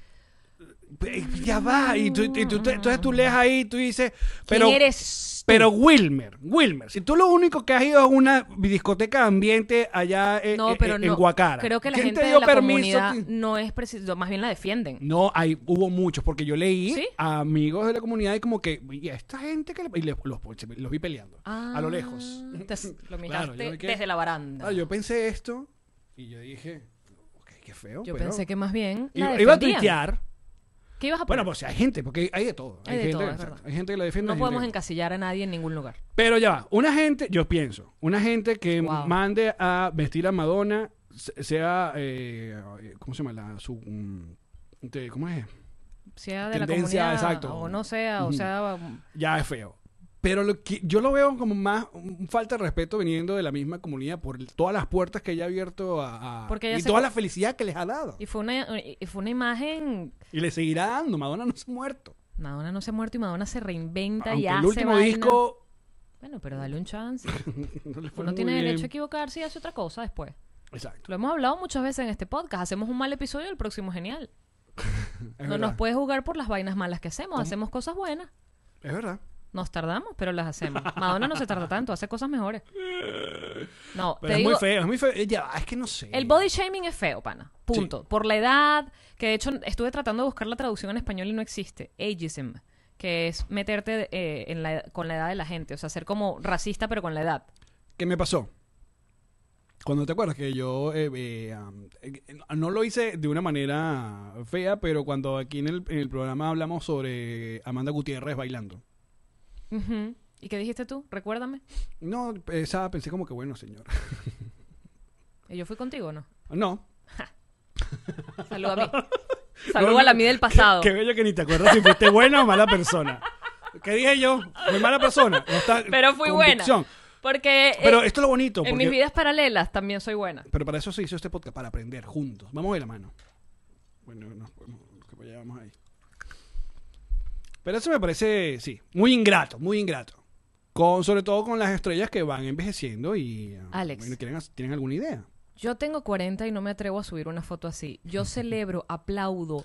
Ya va. Y entonces tú lees ahí y tú dices... Pero, ¿Quién eres tú? pero Wilmer, si tú lo único que has ido a una discoteca de ambiente allá No, pero en no. Guacara. Creo que la ¿quién gente te de dio la permiso? comunidad no es preciso, más bien la defienden. No, hubo muchos, porque yo leí ¿Sí? a amigos de la comunidad y como que, y a esta gente que... Y los vi peleando, a lo lejos. Lo miraste Claro, yo me quedé- desde la baranda. Yo pensé esto y yo dije, ok, qué feo, Yo pero... pensé que más bien la Iba a defendían. tuitear. ¿Qué ibas a poner? Bueno, pues hay gente, porque hay de todo. Hay de gente, todo, es exacto, verdad. hay gente que lo defiende. No hay podemos gente que- encasillar a nadie en ningún lugar. Pero ya va, una gente, yo pienso, una gente que Wow. mande a vestir a Madonna, sea, ¿cómo se llama? ¿Cómo es? Sea de la Tendencia, comunidad exacto. o no sea, o Ujú. sea... Ya es feo. Pero yo lo veo como más falta de respeto viniendo de la misma comunidad por todas las puertas que ella ha abierto Porque ella y se toda co- la felicidad que les ha dado. Y fue una imagen... Y le seguirá dando. Madonna no se ha muerto. Madonna no se ha muerto y Madonna se reinventa Aunque y el hace último vaina. disco Bueno, pero dale un chance. no le fue Uno muy tiene bien. derecho a equivocarse y hace otra cosa después. Exacto. Lo hemos hablado muchas veces en este podcast. Hacemos un mal episodio y el próximo es genial. Es No verdad. nos puedes jugar por las vainas malas que hacemos. Hacemos cosas buenas. Es verdad. Nos tardamos, pero las hacemos. Madonna no se tarda tanto, hace cosas mejores. No, Pero te es digo, muy feo, es muy feo. Es que no sé. el body shaming es feo, pana. Punto. Por la edad, que de hecho estuve tratando de buscar la traducción en español y no existe. Ageism, que es meterte con la edad de la gente. O sea, ser como racista, pero con la edad. ¿Qué me pasó? Cuando te acuerdas que yo no lo hice de una manera fea, pero cuando aquí en el programa hablamos sobre Amanda Gutiérrez bailando. Ujú. ¿Y qué dijiste tú? Recuérdame. No, pensé como que bueno, señor. ¿Y yo fui contigo o no? No. Saluda a mí. Saluda a la mí del pasado. Qué bello que ni te acuerdas si fuiste buena o mala persona. ¿Qué dije yo? ¿Fui mala persona? No está- Pero fui convicción. buena. Porque Pero esto es lo bonito. en porque- mis vidas paralelas también soy buena. Pero para eso se hizo este podcast, para aprender juntos. Vamos de la mano. Bueno, que ya vamos ahí. Pero eso me parece, sí, muy ingrato, muy ingrato. Sobre todo con las estrellas que van envejeciendo y Alex. bueno, ¿tienen alguna idea? Yo tengo 40 y no me atrevo a subir una foto así. Yo celebro, aplaudo,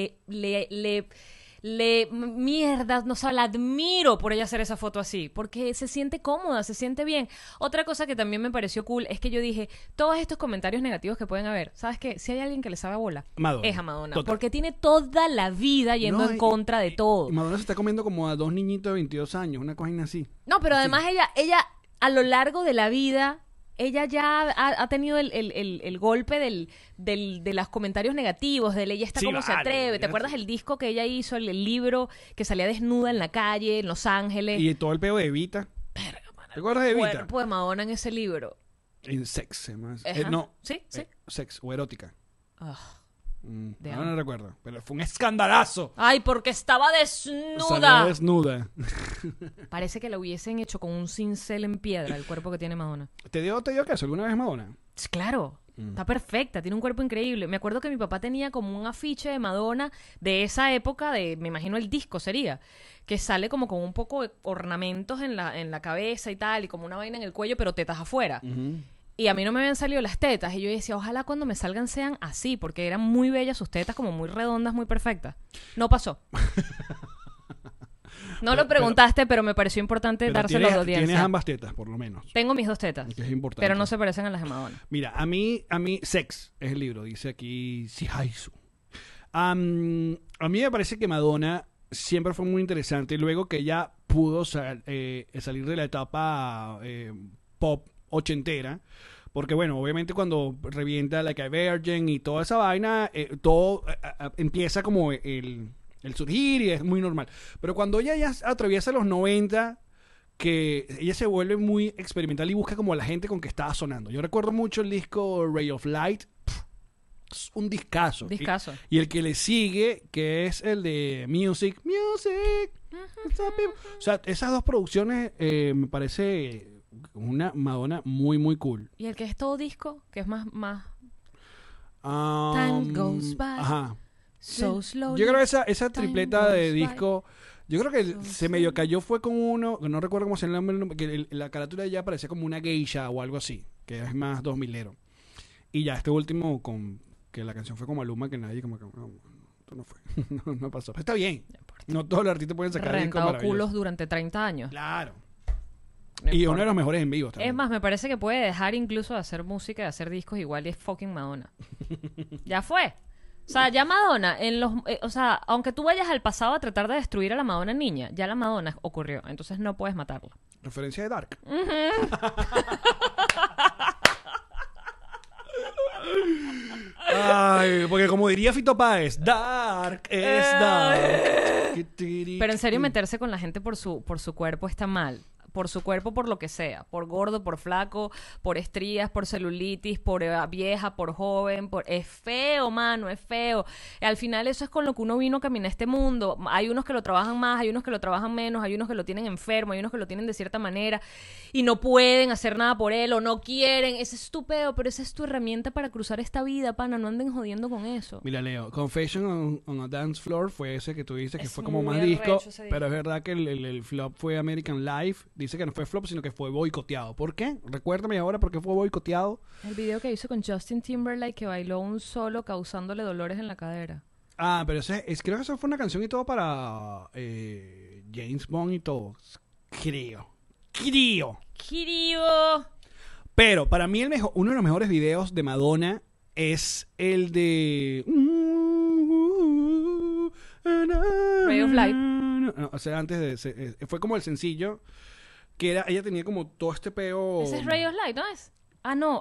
mierda, no sé, la admiro por ella hacer esa foto así, porque se siente cómoda, se siente bien. Otra cosa que también me pareció cool es que yo dije, todos estos comentarios negativos que pueden haber, ¿sabes qué? Si hay alguien que le sabe a bola, Madonna. es a Madonna, Total. porque tiene toda la vida yendo No, en contra de todo. Y Madonna se está comiendo como a 2 niñitos de 22 años, una cosa así. No, pero además ella a lo largo de la vida, ella ya ha tenido el golpe de los comentarios negativos, de ella está Sí, como se vale, atreve. ¿Te ya acuerdas sé. el disco que ella hizo, el libro que salía desnuda en la calle, en Los Ángeles? Y todo el peo de Evita. ¿Te acuerdas de el Evita? cuerpo de Madonna en ese libro. En Sex, además. Ajá. No. Sí, sí. Sex o erótica. Ah. Ahora no recuerdo. Pero fue un escandalazo. Ay, porque estaba Salía desnuda. desnuda. Parece que la hubiesen hecho con un cincel en piedra, el cuerpo que tiene Madonna. ¿Te dio caso alguna vez Madonna? Claro, está perfecta, tiene un cuerpo increíble. Me acuerdo que mi papá tenía como un afiche de Madonna de esa época, me imagino el disco sería, que sale como con un poco de ornamentos en la cabeza y tal, y como una vaina en el cuello, pero tetas afuera. Y a mí no me habían salido las tetas, y yo decía, ojalá cuando me salgan sean así, porque eran muy bellas sus tetas, como muy redondas, muy perfectas. No pasó. No lo preguntaste, pero me pareció importante Pero dárselo a la tienes audiencia. ambas tetas, por lo menos. Tengo mis dos tetas, Que es importante. pero no se parecen a las de Madonna. Mira, a mí, Sex es el libro, dice aquí Sihaisu. A mí me parece que Madonna siempre fue muy interesante. Luego que ella pudo salir de la etapa pop ochentera. Porque, bueno, obviamente cuando revienta Like a Virgin y toda esa vaina, todo empieza como el surgir y es muy normal. Pero cuando ella ya atraviesa los 90, que ella se vuelve muy experimental y busca como a la gente con que estaba sonando. Yo recuerdo mucho el disco Ray of Light. es un discazo. Discazo. Y el que le sigue, que es el de Music. O sea, esas dos producciones me parece una Madonna muy, muy cool. Y el que es todo disco, que es más Time goes by. Ajá. so slowly. Yo creo que esa tripleta de goes by. disco, yo creo que se medio cayó fue con uno, que no recuerdo cómo se llama el nombre, que la carátula ya parecía como una geisha o algo así, que es más 2000ero. Y ya este último con que la canción fue como Maluma, que nadie como que no, esto no fue, no pasó. Pero está bien. No todos los artistas pueden sacar discos Rentado maravillosos. culos durante 30 años. Claro. No Y importa. uno de los mejores en vivo también. Es más, me parece que puede dejar incluso de hacer música, de hacer discos igual y es fucking Madonna. Ya fue. O sea, ya Madonna, o sea, aunque tú vayas al pasado a tratar de destruir a la Madonna niña, ya la Madonna ocurrió. Entonces no puedes matarla. Referencia de Dark. Ay, porque como diría Fito Páez, Dark es Dark. Pero en serio, meterse con la gente por su cuerpo está mal. Por su cuerpo, por lo que sea. Por gordo, por flaco, por estrías, por celulitis, por vieja, por joven. Es feo, mano, es feo. Y al final eso es con lo que uno vino a caminar este mundo. Hay unos que lo trabajan más, hay unos que lo trabajan menos, hay unos que lo tienen enfermo, hay unos que lo tienen de cierta manera y no pueden hacer nada por él o no quieren. Ese es tu peo, pero esa es tu herramienta para cruzar esta vida, pana. No anden jodiendo con eso. Mira, Leo, Confession on a Dance Floor fue ese que tú dices que Es fue como muy más disco, arrecho ese disco. pero es verdad que el flop fue American Life. Dice que no fue flop, sino que fue boicoteado. ¿Por qué? Recuérdame ahora por qué fue boicoteado. El video que hizo con Justin Timberlake que bailó un solo causándole dolores en la cadera. Ah, pero creo que eso fue una canción y todo para James Bond y todo. Creo. ¡Kirio! Pero para mí uno de los mejores videos de Madonna es el de Ray of Light. No, o sea, antes fue como el sencillo que era, ella tenía como todo este peo. Ese es Ray of Light, ¿no es? Ah, no,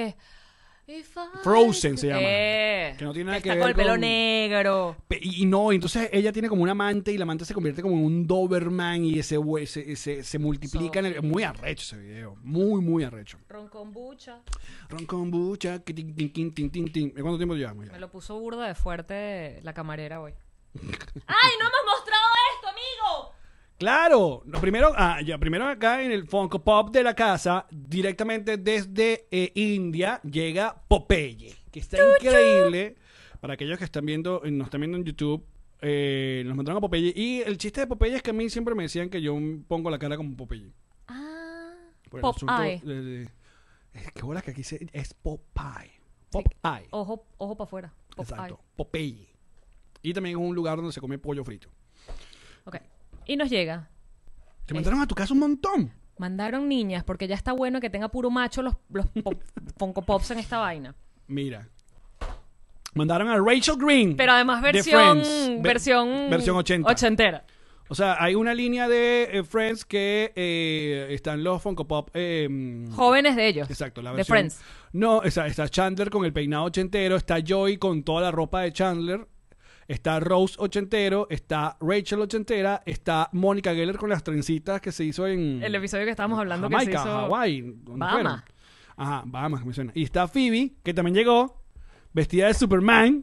If I- Frozen se llama. Que no tiene nada que está ver con el pelo con- negro. Y no, entonces ella tiene como un amante y la amante se convierte como en un Doberman y ese güey se multiplica. Muy arrecho ese video. Muy, muy arrecho. Ron kombucha. Ron kombucha. ¿Cuánto tiempo llevamos ya? Me lo puso burda de fuerte la camarera hoy. ¡Ay, no hemos mostrado esto, amigo! Claro, primero acá en el Funko Pop de la casa, directamente desde India, llega Popeye, que está increíble. Para aquellos que nos están viendo en YouTube, nos mandaron a Popeye. Y el chiste de Popeye es que a mí siempre me decían que yo pongo la cara como Popeye. Ah, Por el Pop asunto Eye. qué bolas que aquí es Popeye. Popeye. Ojo para afuera. Pop Exacto, Popeye. Y también es un lugar donde se come pollo frito. Eye. Ok. Y nos llega. Te mandaron a tu casa un montón. Mandaron niñas porque ya está bueno que tenga puro macho los Funko Pops en esta vaina. Mira. Mandaron a Rachel Green. Pero además de versión Friends. versión 80. ochentera. O sea, hay una línea de Friends que están los Funko Pop. Jóvenes de ellos. Exacto, la de versión. Friends. No, está Chandler con el peinado ochentero. Está Joey con toda la ropa de Chandler. Está Rose ochentero. Está Rachel ochentera. Está Mónica Geller con las trencitas que se hizo en El episodio que estábamos hablando Jamaica, que se hizo. Hawái. ¿Dónde Bahamas. fueron? Ajá, Bahamas, que me suena. Y está Phoebe, que también llegó, vestida de Superman.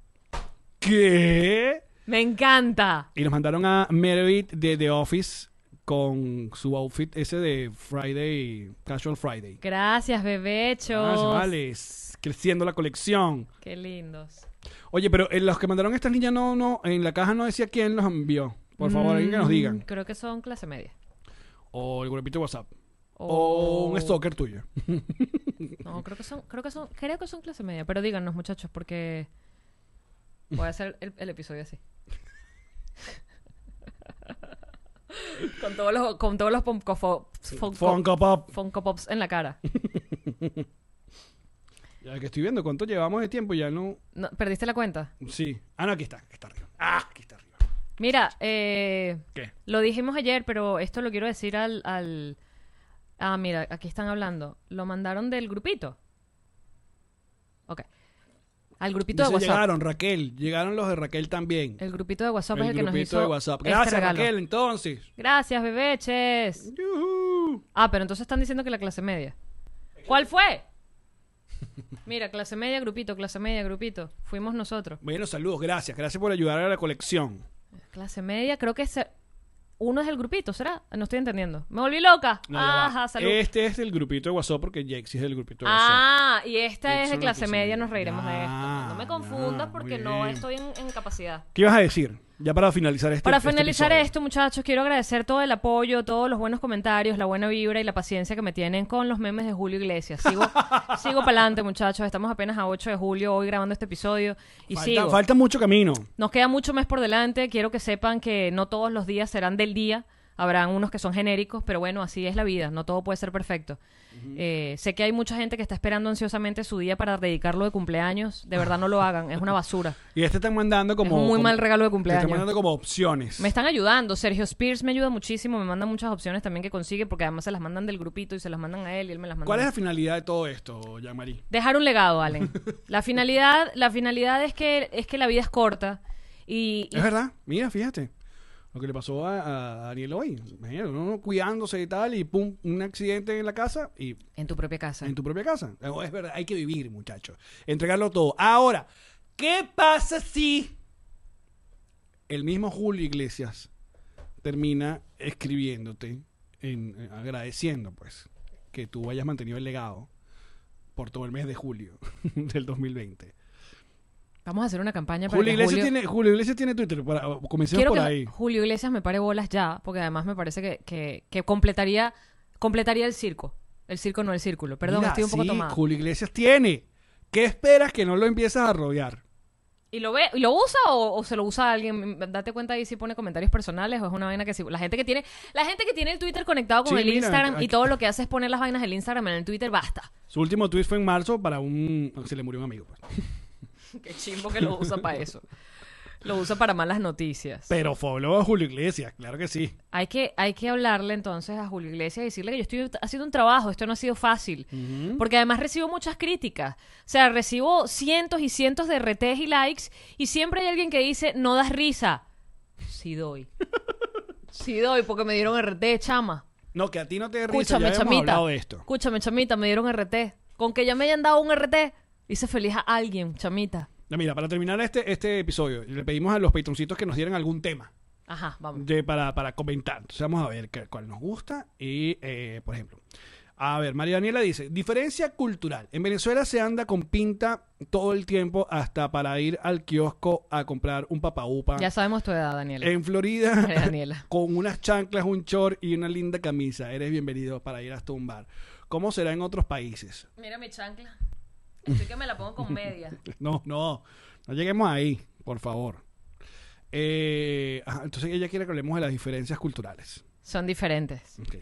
¿Qué? Me encanta. Y nos mandaron a Meredith de The Office con su outfit ese de Friday, Casual Friday. Gracias, bebechos. Vale, creciendo la colección. Qué lindos. Oye, pero los que mandaron estas niñas no, en la caja no decía quién los envió. Por favor, alguien que nos digan. Creo que son clase media. O el grupito de WhatsApp. O un stalker tuyo. No, creo que son clase media. Pero díganos, muchachos, porque voy a hacer el episodio así. con todos los Funko Pop. Funko Pops en la cara. Ya que estoy viendo cuánto llevamos de tiempo, ya no. No, ¿perdiste la cuenta? Sí. Ah, no, aquí está arriba. Aquí está arriba. Mira, ¿Qué? lo dijimos ayer, pero esto lo quiero decir al... Ah, mira, aquí están hablando. Lo mandaron del grupito. Ok. Al grupito de Dice, WhatsApp. llegaron los de Raquel también. El grupito de WhatsApp es el que nos grupito hizo de WhatsApp. este Gracias, regalo. Raquel, entonces. Gracias, bebeches. Yujú. Ah, pero entonces están diciendo que la clase media. ¿Cuál fue? Mira, clase media, grupito. Fuimos nosotros. Bueno, saludos, gracias. Gracias por ayudar a la colección. Clase media, creo que uno es el grupito, ¿será? No estoy entendiendo. ¿Me volví loca? No, ya va. Ajá, salud. Este es del grupito de WhatsApp porque Jexy es del grupito de WhatsApp. Ah, y esta es de Jackson, clase clase media, media. nos reiremos de esto. Ah, No me confundas ya, porque muy no bien. estoy en capacidad. ¿Qué ibas a decir? Ya para finalizar Para finalizar episodio. esto, muchachos, quiero agradecer todo el apoyo, todos los buenos comentarios, la buena vibra y la paciencia que me tienen con los memes de Julio Iglesias. Sigo para adelante, muchachos. Estamos apenas a 8 de julio hoy grabando este episodio y sigo. Falta mucho camino. Nos queda mucho mes por delante. Quiero que sepan que no todos los días serán del día. Habrán unos que son genéricos, pero bueno, así es la vida. No todo puede ser perfecto. Sé que hay mucha gente que está esperando ansiosamente su día para dedicarlo de cumpleaños. De verdad no lo hagan. Es una basura. Y están mandando como... Es un muy mal regalo de Te cumpleaños. están mandando como opciones. Me están ayudando. Sergio Spears me ayuda muchísimo. Me manda muchas opciones también que consigue porque además se las mandan del grupito y se las mandan a él y él me las manda. ¿Cuál a es mí. la finalidad de todo esto, Jean-Marie? Dejar un legado, Allen. La finalidad es que la vida es corta y Es verdad. Mira, fíjate. Lo que le pasó a Daniel hoy. Imagínate, uno cuidándose y tal y pum, un accidente en la casa y en tu propia casa. en tu propia casa. Es verdad, hay que vivir, muchachos. Entregarlo todo. Ahora, ¿qué pasa si el mismo Julio Iglesias termina escribiéndote, agradeciendo, pues, que tú hayas mantenido el legado por todo el mes de julio del 2020? Vamos a hacer una campaña para Julio que Julio Iglesias tiene Twitter. Comencemos Quiero por que ahí. Julio Iglesias me pare bolas ya, porque además me parece que completaría el circo. El circo, no el círculo. Perdón, Mira, estoy un poco sí, tomada. Julio Iglesias tiene. ¿Qué esperas que no lo empieces a rodear? ¿Y lo usa o se lo usa a alguien? Date cuenta ahí si pone comentarios personales o es una vaina que sí. La gente que tiene el Twitter conectado con Sí, el mira, Instagram y aquí- todo lo que hace es poner las vainas del Instagram en el Twitter, basta. Su último tweet fue en marzo para se le murió un amigo. Pues. Qué chimbo que lo usa para eso. Lo usa para malas noticias. Pero follow a Julio Iglesias, claro que sí. Hay que hablarle entonces a Julio Iglesias y decirle que yo estoy haciendo un trabajo, esto no ha sido fácil. Porque además recibo muchas críticas. O sea, recibo cientos y cientos de RTs y likes y siempre hay alguien que dice, no das risa. Sí doy. Sí doy porque me dieron RT, chama. No, que a ti no te dé risa, Escúchame, ya habíamos chamita. hablado de esto. Escúchame, chamita, me dieron RT. Con que ya me hayan dado un RT, hice feliz a alguien, chamita. No, mira, para terminar este episodio, le pedimos a los patroncitos que nos dieran algún tema Ajá, vamos. para comentar. Entonces vamos a ver cuál nos gusta. Y, por ejemplo, a ver, María Daniela dice, diferencia cultural. En Venezuela se anda con pinta todo el tiempo hasta para ir al kiosco a comprar un papaupa. Ya sabemos tu edad, Daniela. En Florida, María Daniela. con unas chanclas, un short y una linda camisa. Eres bienvenido para ir hasta un bar. ¿Cómo será en otros países? Mira mi chancla. Estoy que me la pongo con media. No lleguemos ahí, por favor. Entonces ella quiere que hablemos de las diferencias culturales. Son diferentes. Ok.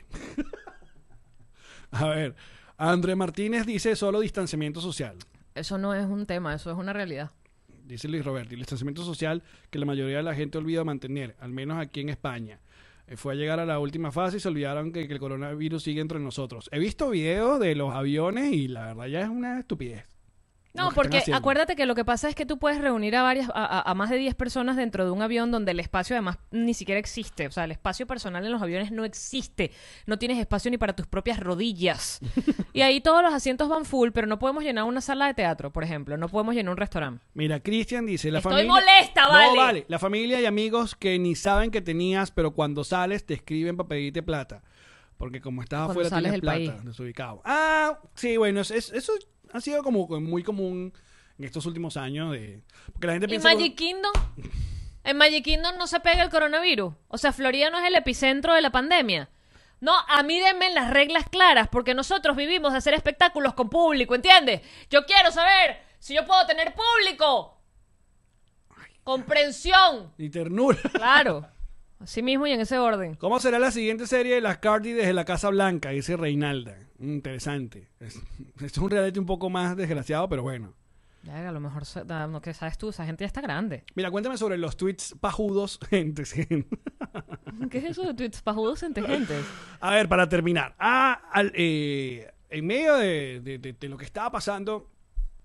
A ver, André Martínez dice solo distanciamiento social. Eso no es un tema, eso es una realidad. Dice Luis Roberto, el distanciamiento social que la mayoría de la gente olvida mantener, al menos aquí en España. Fue a llegar a la última fase y se olvidaron que el coronavirus sigue entre nosotros. He visto videos de los aviones y la verdad ya es una estupidez. No, lo que porque están haciendo. acuérdate que lo que pasa es que tú puedes reunir a más de 10 personas dentro de un avión donde el espacio además ni siquiera existe. O sea, el espacio personal en los aviones no existe. No tienes espacio ni para tus propias rodillas. Y ahí todos los asientos van full, pero no podemos llenar una sala de teatro, por ejemplo. No podemos llenar un restaurante. Mira, Cristian dice, la Estoy familia... molesta, vale. No, vale. La familia y amigos que ni saben que tenías, pero cuando sales te escriben para pedirte plata. Porque como estás Cuando afuera sales tienes del plata, país. desubicado. Ah, sí, bueno, eso ha sido como muy común en estos últimos años. Porque la gente ¿Y piensa... Magic Kingdom? En Magic Kingdom no se pega el coronavirus. O sea, Florida no es el epicentro de la pandemia. No, a mí denme las reglas claras, porque nosotros vivimos de hacer espectáculos con público, ¿entiendes? Yo quiero saber si yo puedo tener público. Comprensión. Y ternura. Claro. Así mismo y en ese orden. ¿Cómo será la siguiente serie de las Cardi desde la Casa Blanca? Dice Reinalda. Interesante. Es un reality un poco más desgraciado, pero bueno. Ya, a lo mejor, no, que sabes tú, esa gente ya está grande. Mira, cuéntame sobre los tweets pajudos. Gente. ¿Qué es eso de tweets pajudos entre gentes? A ver, para terminar. En medio de lo que estaba pasando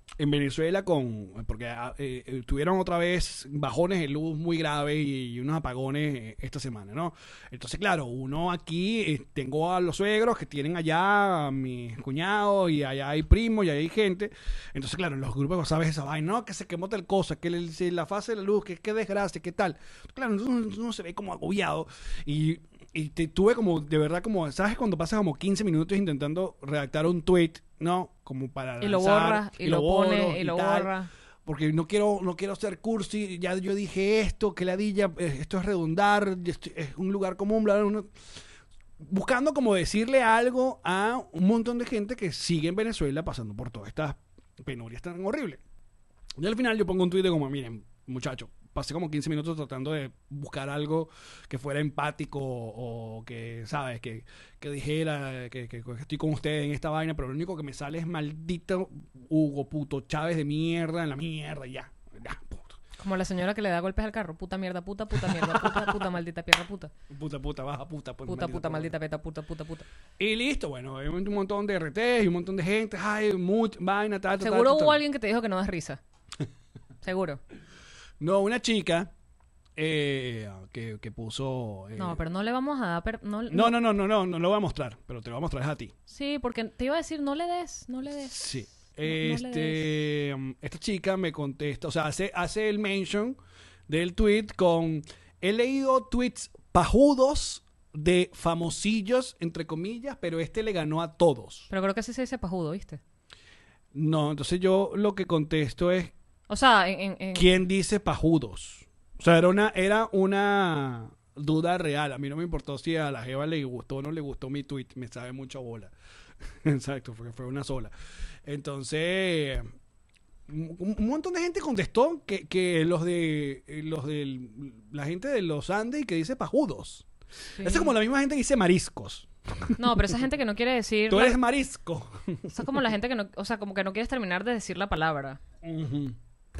en Venezuela porque tuvieron otra vez bajones de luz muy graves y unos apagones esta semana, ¿no? Entonces, claro, uno aquí tengo a los suegros que tienen allá a mis cuñados y allá hay primos y allá hay gente. Entonces, claro, en los grupos sabes esa vaina, ¿no? Que se quemó tal cosa, que la fase de la luz, que desgracia, que tal. Claro, uno se ve como agobiado y tuve como, de verdad, como, ¿sabes? Cuando pasas como 15 minutos intentando redactar un tweet, ¿no? Como para lanzar, Y lo borras, y lo borro, pones, y lo tal, borras. porque no quiero ser cursi, ya yo dije esto, que ladilla, esto es redundar, es un lugar común, bla, bla, bla. Buscando como decirle algo a un montón de gente que sigue en Venezuela pasando por todas estas penurias tan horribles. Y al final yo pongo un tweet de como, miren, muchachos, pasé como 15 minutos tratando de buscar algo que fuera empático o que, ¿sabes? Que dijera que estoy con ustedes en esta vaina, pero lo único que me sale es maldito Hugo puto Chávez de mierda, en la mierda, ya, puto. Como la señora que le da golpes al carro. Puta mierda, puta mierda, puta maldita pierna, puta. Puta, baja, puta. Pues, Puta, maldita peta, puta. Y listo, bueno, hay un montón de RTs y un montón de gente, ay, vaina, tal. Seguro hubo alguien que te dijo que no das risa. Seguro. No, una chica que puso... No, pero no le vamos a dar... No lo voy a mostrar, pero te lo voy a mostrar a ti. Sí, porque te iba a decir, no le des. Sí. No le des. Esta chica me contesta, o sea, hace el mention del tweet con... He leído tweets pajudos de famosillos, entre comillas, pero este le ganó a todos. Pero creo que así se dice pajudo, ¿viste? No, entonces yo lo que contesto es... O sea, ¿quién dice pajudos? O sea, era una duda real. A mí no me importó si a la jeva le gustó o no le gustó mi tweet. Me sabe mucho bola. Exacto, porque fue una sola. Entonces, un montón de gente contestó que los de la gente de los Andes y que dice pajudos. sí. Esa es como la misma gente que dice mariscos. No, pero esa gente que no quiere decir... Tú eres marisco. Esa es como la gente que no... O sea, como que no quieres terminar de decir la palabra. Uh-huh.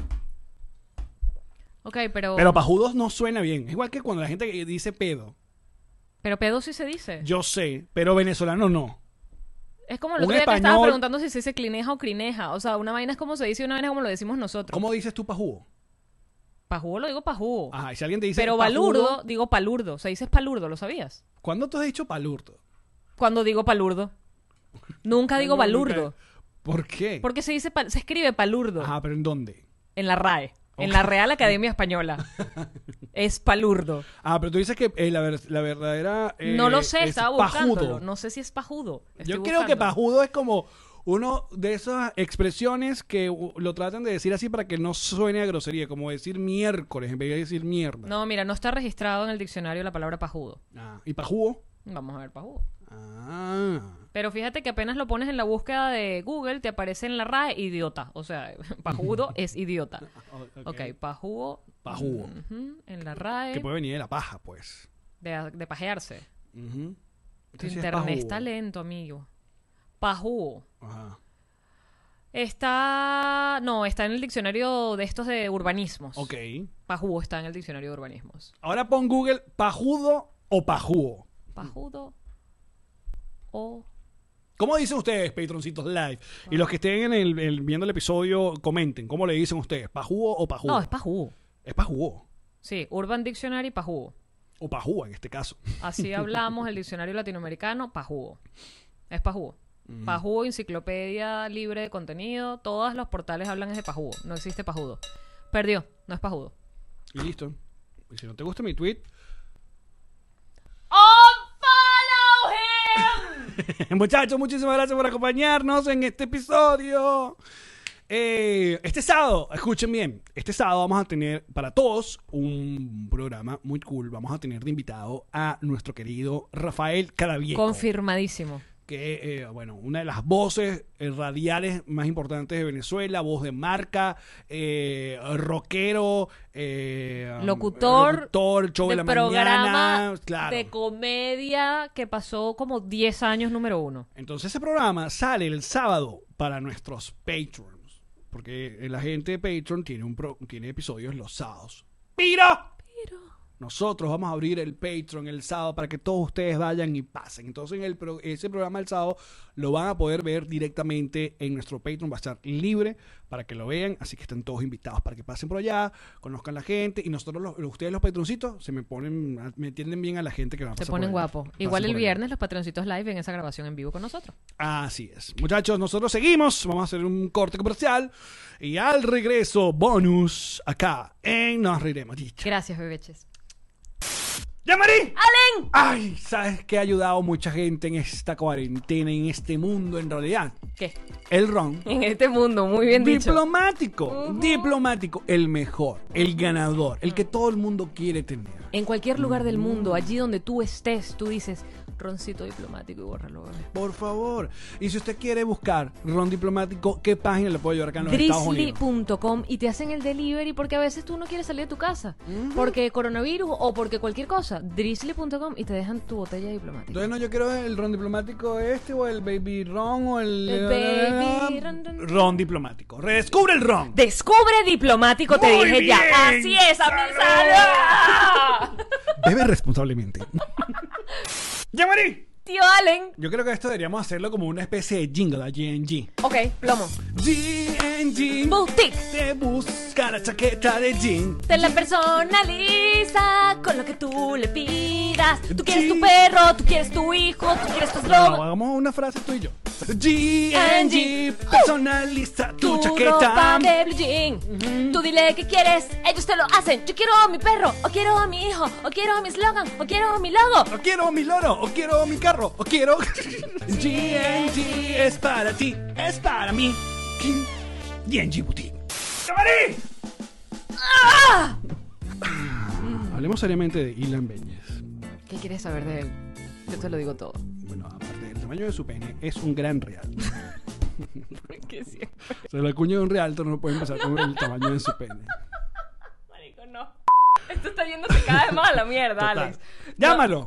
Ok, pero... Pero pajudos no suena bien. Es igual que cuando la gente dice pedo. Pero pedo sí se dice. Yo sé, pero venezolano no. Es como el Un otro día que estaba español- preguntando si se dice clineja o crineja. O sea, una vaina es como se dice y una vaina es como lo decimos nosotros. ¿Cómo dices tú pajudo? Pajugo lo digo pajugo. Ajá, y si alguien te dice Pero pajudo, balurdo, digo palurdo. O sea, dices palurdo, ¿lo sabías? ¿cuándo tú has dicho palurdo? Cuando digo palurdo. Nunca digo No, balurdo. nunca. ¿Por qué? Porque se dice se escribe palurdo. Ajá, pero ¿en dónde? En la RAE. En Ok. la Real Academia Española. Es palurdo. Ah, pero tú dices que la verdadera... No lo sé, es estaba pajudo. buscándolo. No sé si es pajudo. Yo Estoy creo que buscando. pajudo es como uno de esas expresiones que lo tratan de decir así para que no suene a grosería, como decir miércoles en vez de decir mierda. No, mira, no está registrado en el diccionario la palabra pajudo. Ah, ¿y pajudo? Vamos a ver pajudo. Ah. Pero fíjate que apenas lo pones en la búsqueda de Google, te aparece en la RAE idiota. O sea, pajudo es idiota. Ok, pajudo. Pajudo. En la RAE. Que puede venir de la paja, pues. De pajearse. Ujú. Tu Entonces, internet pajudo. está lento, amigo. Pajudo. Ajá. Está... No, está en el diccionario de estos de urbanismos. Ok. Pajudo está en el diccionario de urbanismos. Ahora pon Google pajudo o pajudo. Pajudo o... ¿Cómo dicen ustedes, Patroncitos Live? Y los que estén viendo el episodio, comenten. ¿Cómo le dicen ustedes? ¿Pajudo o pajudo? No, es pajudo. Es pajudo. Sí, Urban Dictionary, pajudo. O pajudo en este caso. Así hablamos el diccionario latinoamericano, pajudo. Es pajudo. Pajudo, enciclopedia libre de contenido. Todos los portales hablan es de pajudo. No existe pajudo. Perdió, no es pajudo. Y listo. Y si no te gusta mi tweet... ¡Unfollow him! Muchachos, muchísimas gracias por acompañarnos en este episodio. Este sábado, escuchen bien, este sábado vamos a tener para todos un programa muy cool. Vamos a tener de invitado a nuestro querido Rafael Carabiego. Confirmadísimo. Que, bueno, una de las voces radiales más importantes de Venezuela, voz de marca, rockero, Locutor show de la programa mañana, claro. de comedia que pasó como 10 años número 1. Entonces ese programa sale el sábado para nuestros patrons, porque la gente de Patreon tiene episodios los sábados. nosotros vamos a abrir el Patreon el sábado para que todos ustedes vayan y pasen. Entonces ese programa del sábado lo van a poder ver directamente en nuestro Patreon. Va a estar libre para que lo vean, así que están todos invitados para que pasen por allá, conozcan la gente, y nosotros, ustedes los patroncitos, me entienden bien a la gente que va a pasar. Se ponen por allá. guapos. Igual el por allá. viernes los patroncitos live en esa grabación en vivo con nosotros. Así es. Muchachos, nosotros seguimos. Vamos a hacer un corte comercial. Y al regreso, bonus acá en Nos Reiremos. Dicho. Gracias, bebeches. ¡Yamari! ¡Alen! Ay, ¿sabes qué ha ayudado mucha gente en esta cuarentena, en este mundo en realidad? ¿Qué? El ron. En este mundo, muy bien dicho. Diplomático. Diplomático. El mejor. El ganador. El que todo el mundo quiere tener. En cualquier lugar del mundo, allí donde tú estés, tú dices roncito diplomático y bórralo, bebé. Por favor. Y si usted quiere buscar ron diplomático, ¿qué página le puedo llevar acá en los Estados Unidos? Drizzly.com y te hacen el delivery porque a veces tú no quieres salir de tu casa. Porque coronavirus o porque cualquier cosa. Drizzly.com y te dejan tu botella diplomática. Entonces, no, yo quiero el ron diplomático o el baby ron o El baby ron diplomático. Redescubre el ron. Descubre diplomático, te Muy dije ya. bien, Así es, salud. amiga. Bebe responsablemente. ¡Yamari! Tío Allen. Yo creo que esto deberíamos hacerlo como una especie de jingle a GNG. Ok, plomo. GNG Boutique. te busca la chaqueta de jean. Te la personaliza con lo que tú le pidas. Tú quieres tu perro, tú quieres tu hijo, tú quieres tu No, eslogan. hagamos una frase tú y yo. GNG personaliza tu Tu chaqueta. ropa de blue jean. Tú dile qué quieres, ellos te lo hacen. Yo quiero a mi perro, o quiero a mi hijo, o quiero a mi eslogan, o quiero a mi logo. O quiero mi loro, o quiero mi carro, o quiero... GNG es para ti, es para mí. GNG Boutique. ¡Yamari! Hablemos seriamente de Ilan Beñez. ¿Qué quieres saber de él? Yo te lo digo todo. Bueno, aparte del tamaño de su pene, es un gran real. ¿Qué siempre? O sea, la cuña de un realtor no puede empezar con el tamaño de su pene. Marico, no. Esto está yéndose cada vez más a la mierda, Total. Alex. ¡Llámalo!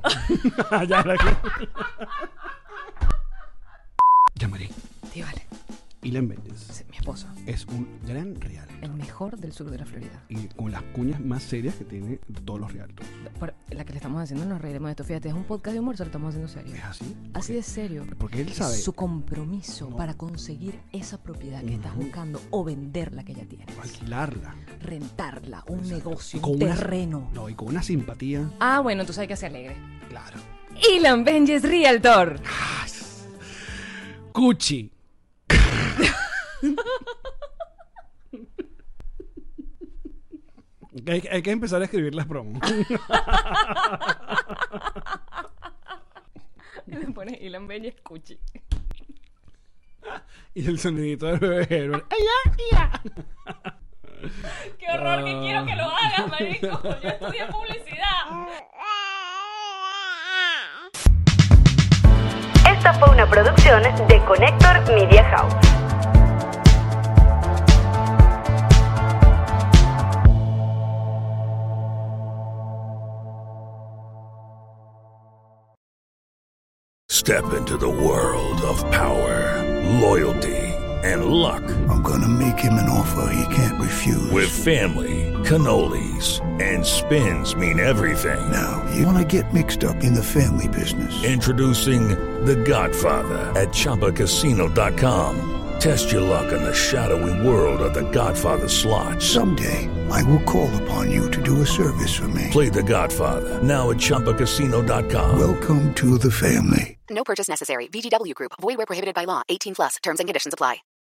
Llamaré. Tío Alex, Ilan Beñez mi esposo, es un gran real. el mejor del sur de la Florida. Y con las cuñas más serias que tiene de todos los realtors. Por la que le estamos haciendo, nos reiremos de esto. Fíjate, es un podcast de humor, se lo estamos haciendo serio. ¿Es así? Así de serio. Porque él sabe. Su compromiso No. para conseguir esa propiedad que estás buscando o vender la que ya tienes. Alquilarla. Rentarla, un negocio, Con un una- terreno. No, y con una simpatía. Ah, bueno, entonces hay que ser alegre. Claro. Ilan Beñez Realtor. Cuchi. Hay que empezar a escribir las promos. Le pones Ilan Beñez Cuchi. Y el sonidito del bebé Herbert. Qué horror, que quiero que lo hagas, marico. Yo estudié publicidad. Esta fue una producción de Connector Media House. Step into the world of power, loyalty, and luck. I'm gonna make him an offer he can't refuse. With family, cannolis, and spins mean everything. Now, you wanna get mixed up in the family business. Introducing The Godfather at ChumbaCasino.com. Test your luck in the shadowy world of The Godfather slot. Someday, I will call upon you to do a service for me. Play The Godfather now at ChumbaCasino.com. Welcome to the family. No purchase necessary. VGW Group. Void where prohibited by law. 18+. Terms and conditions apply.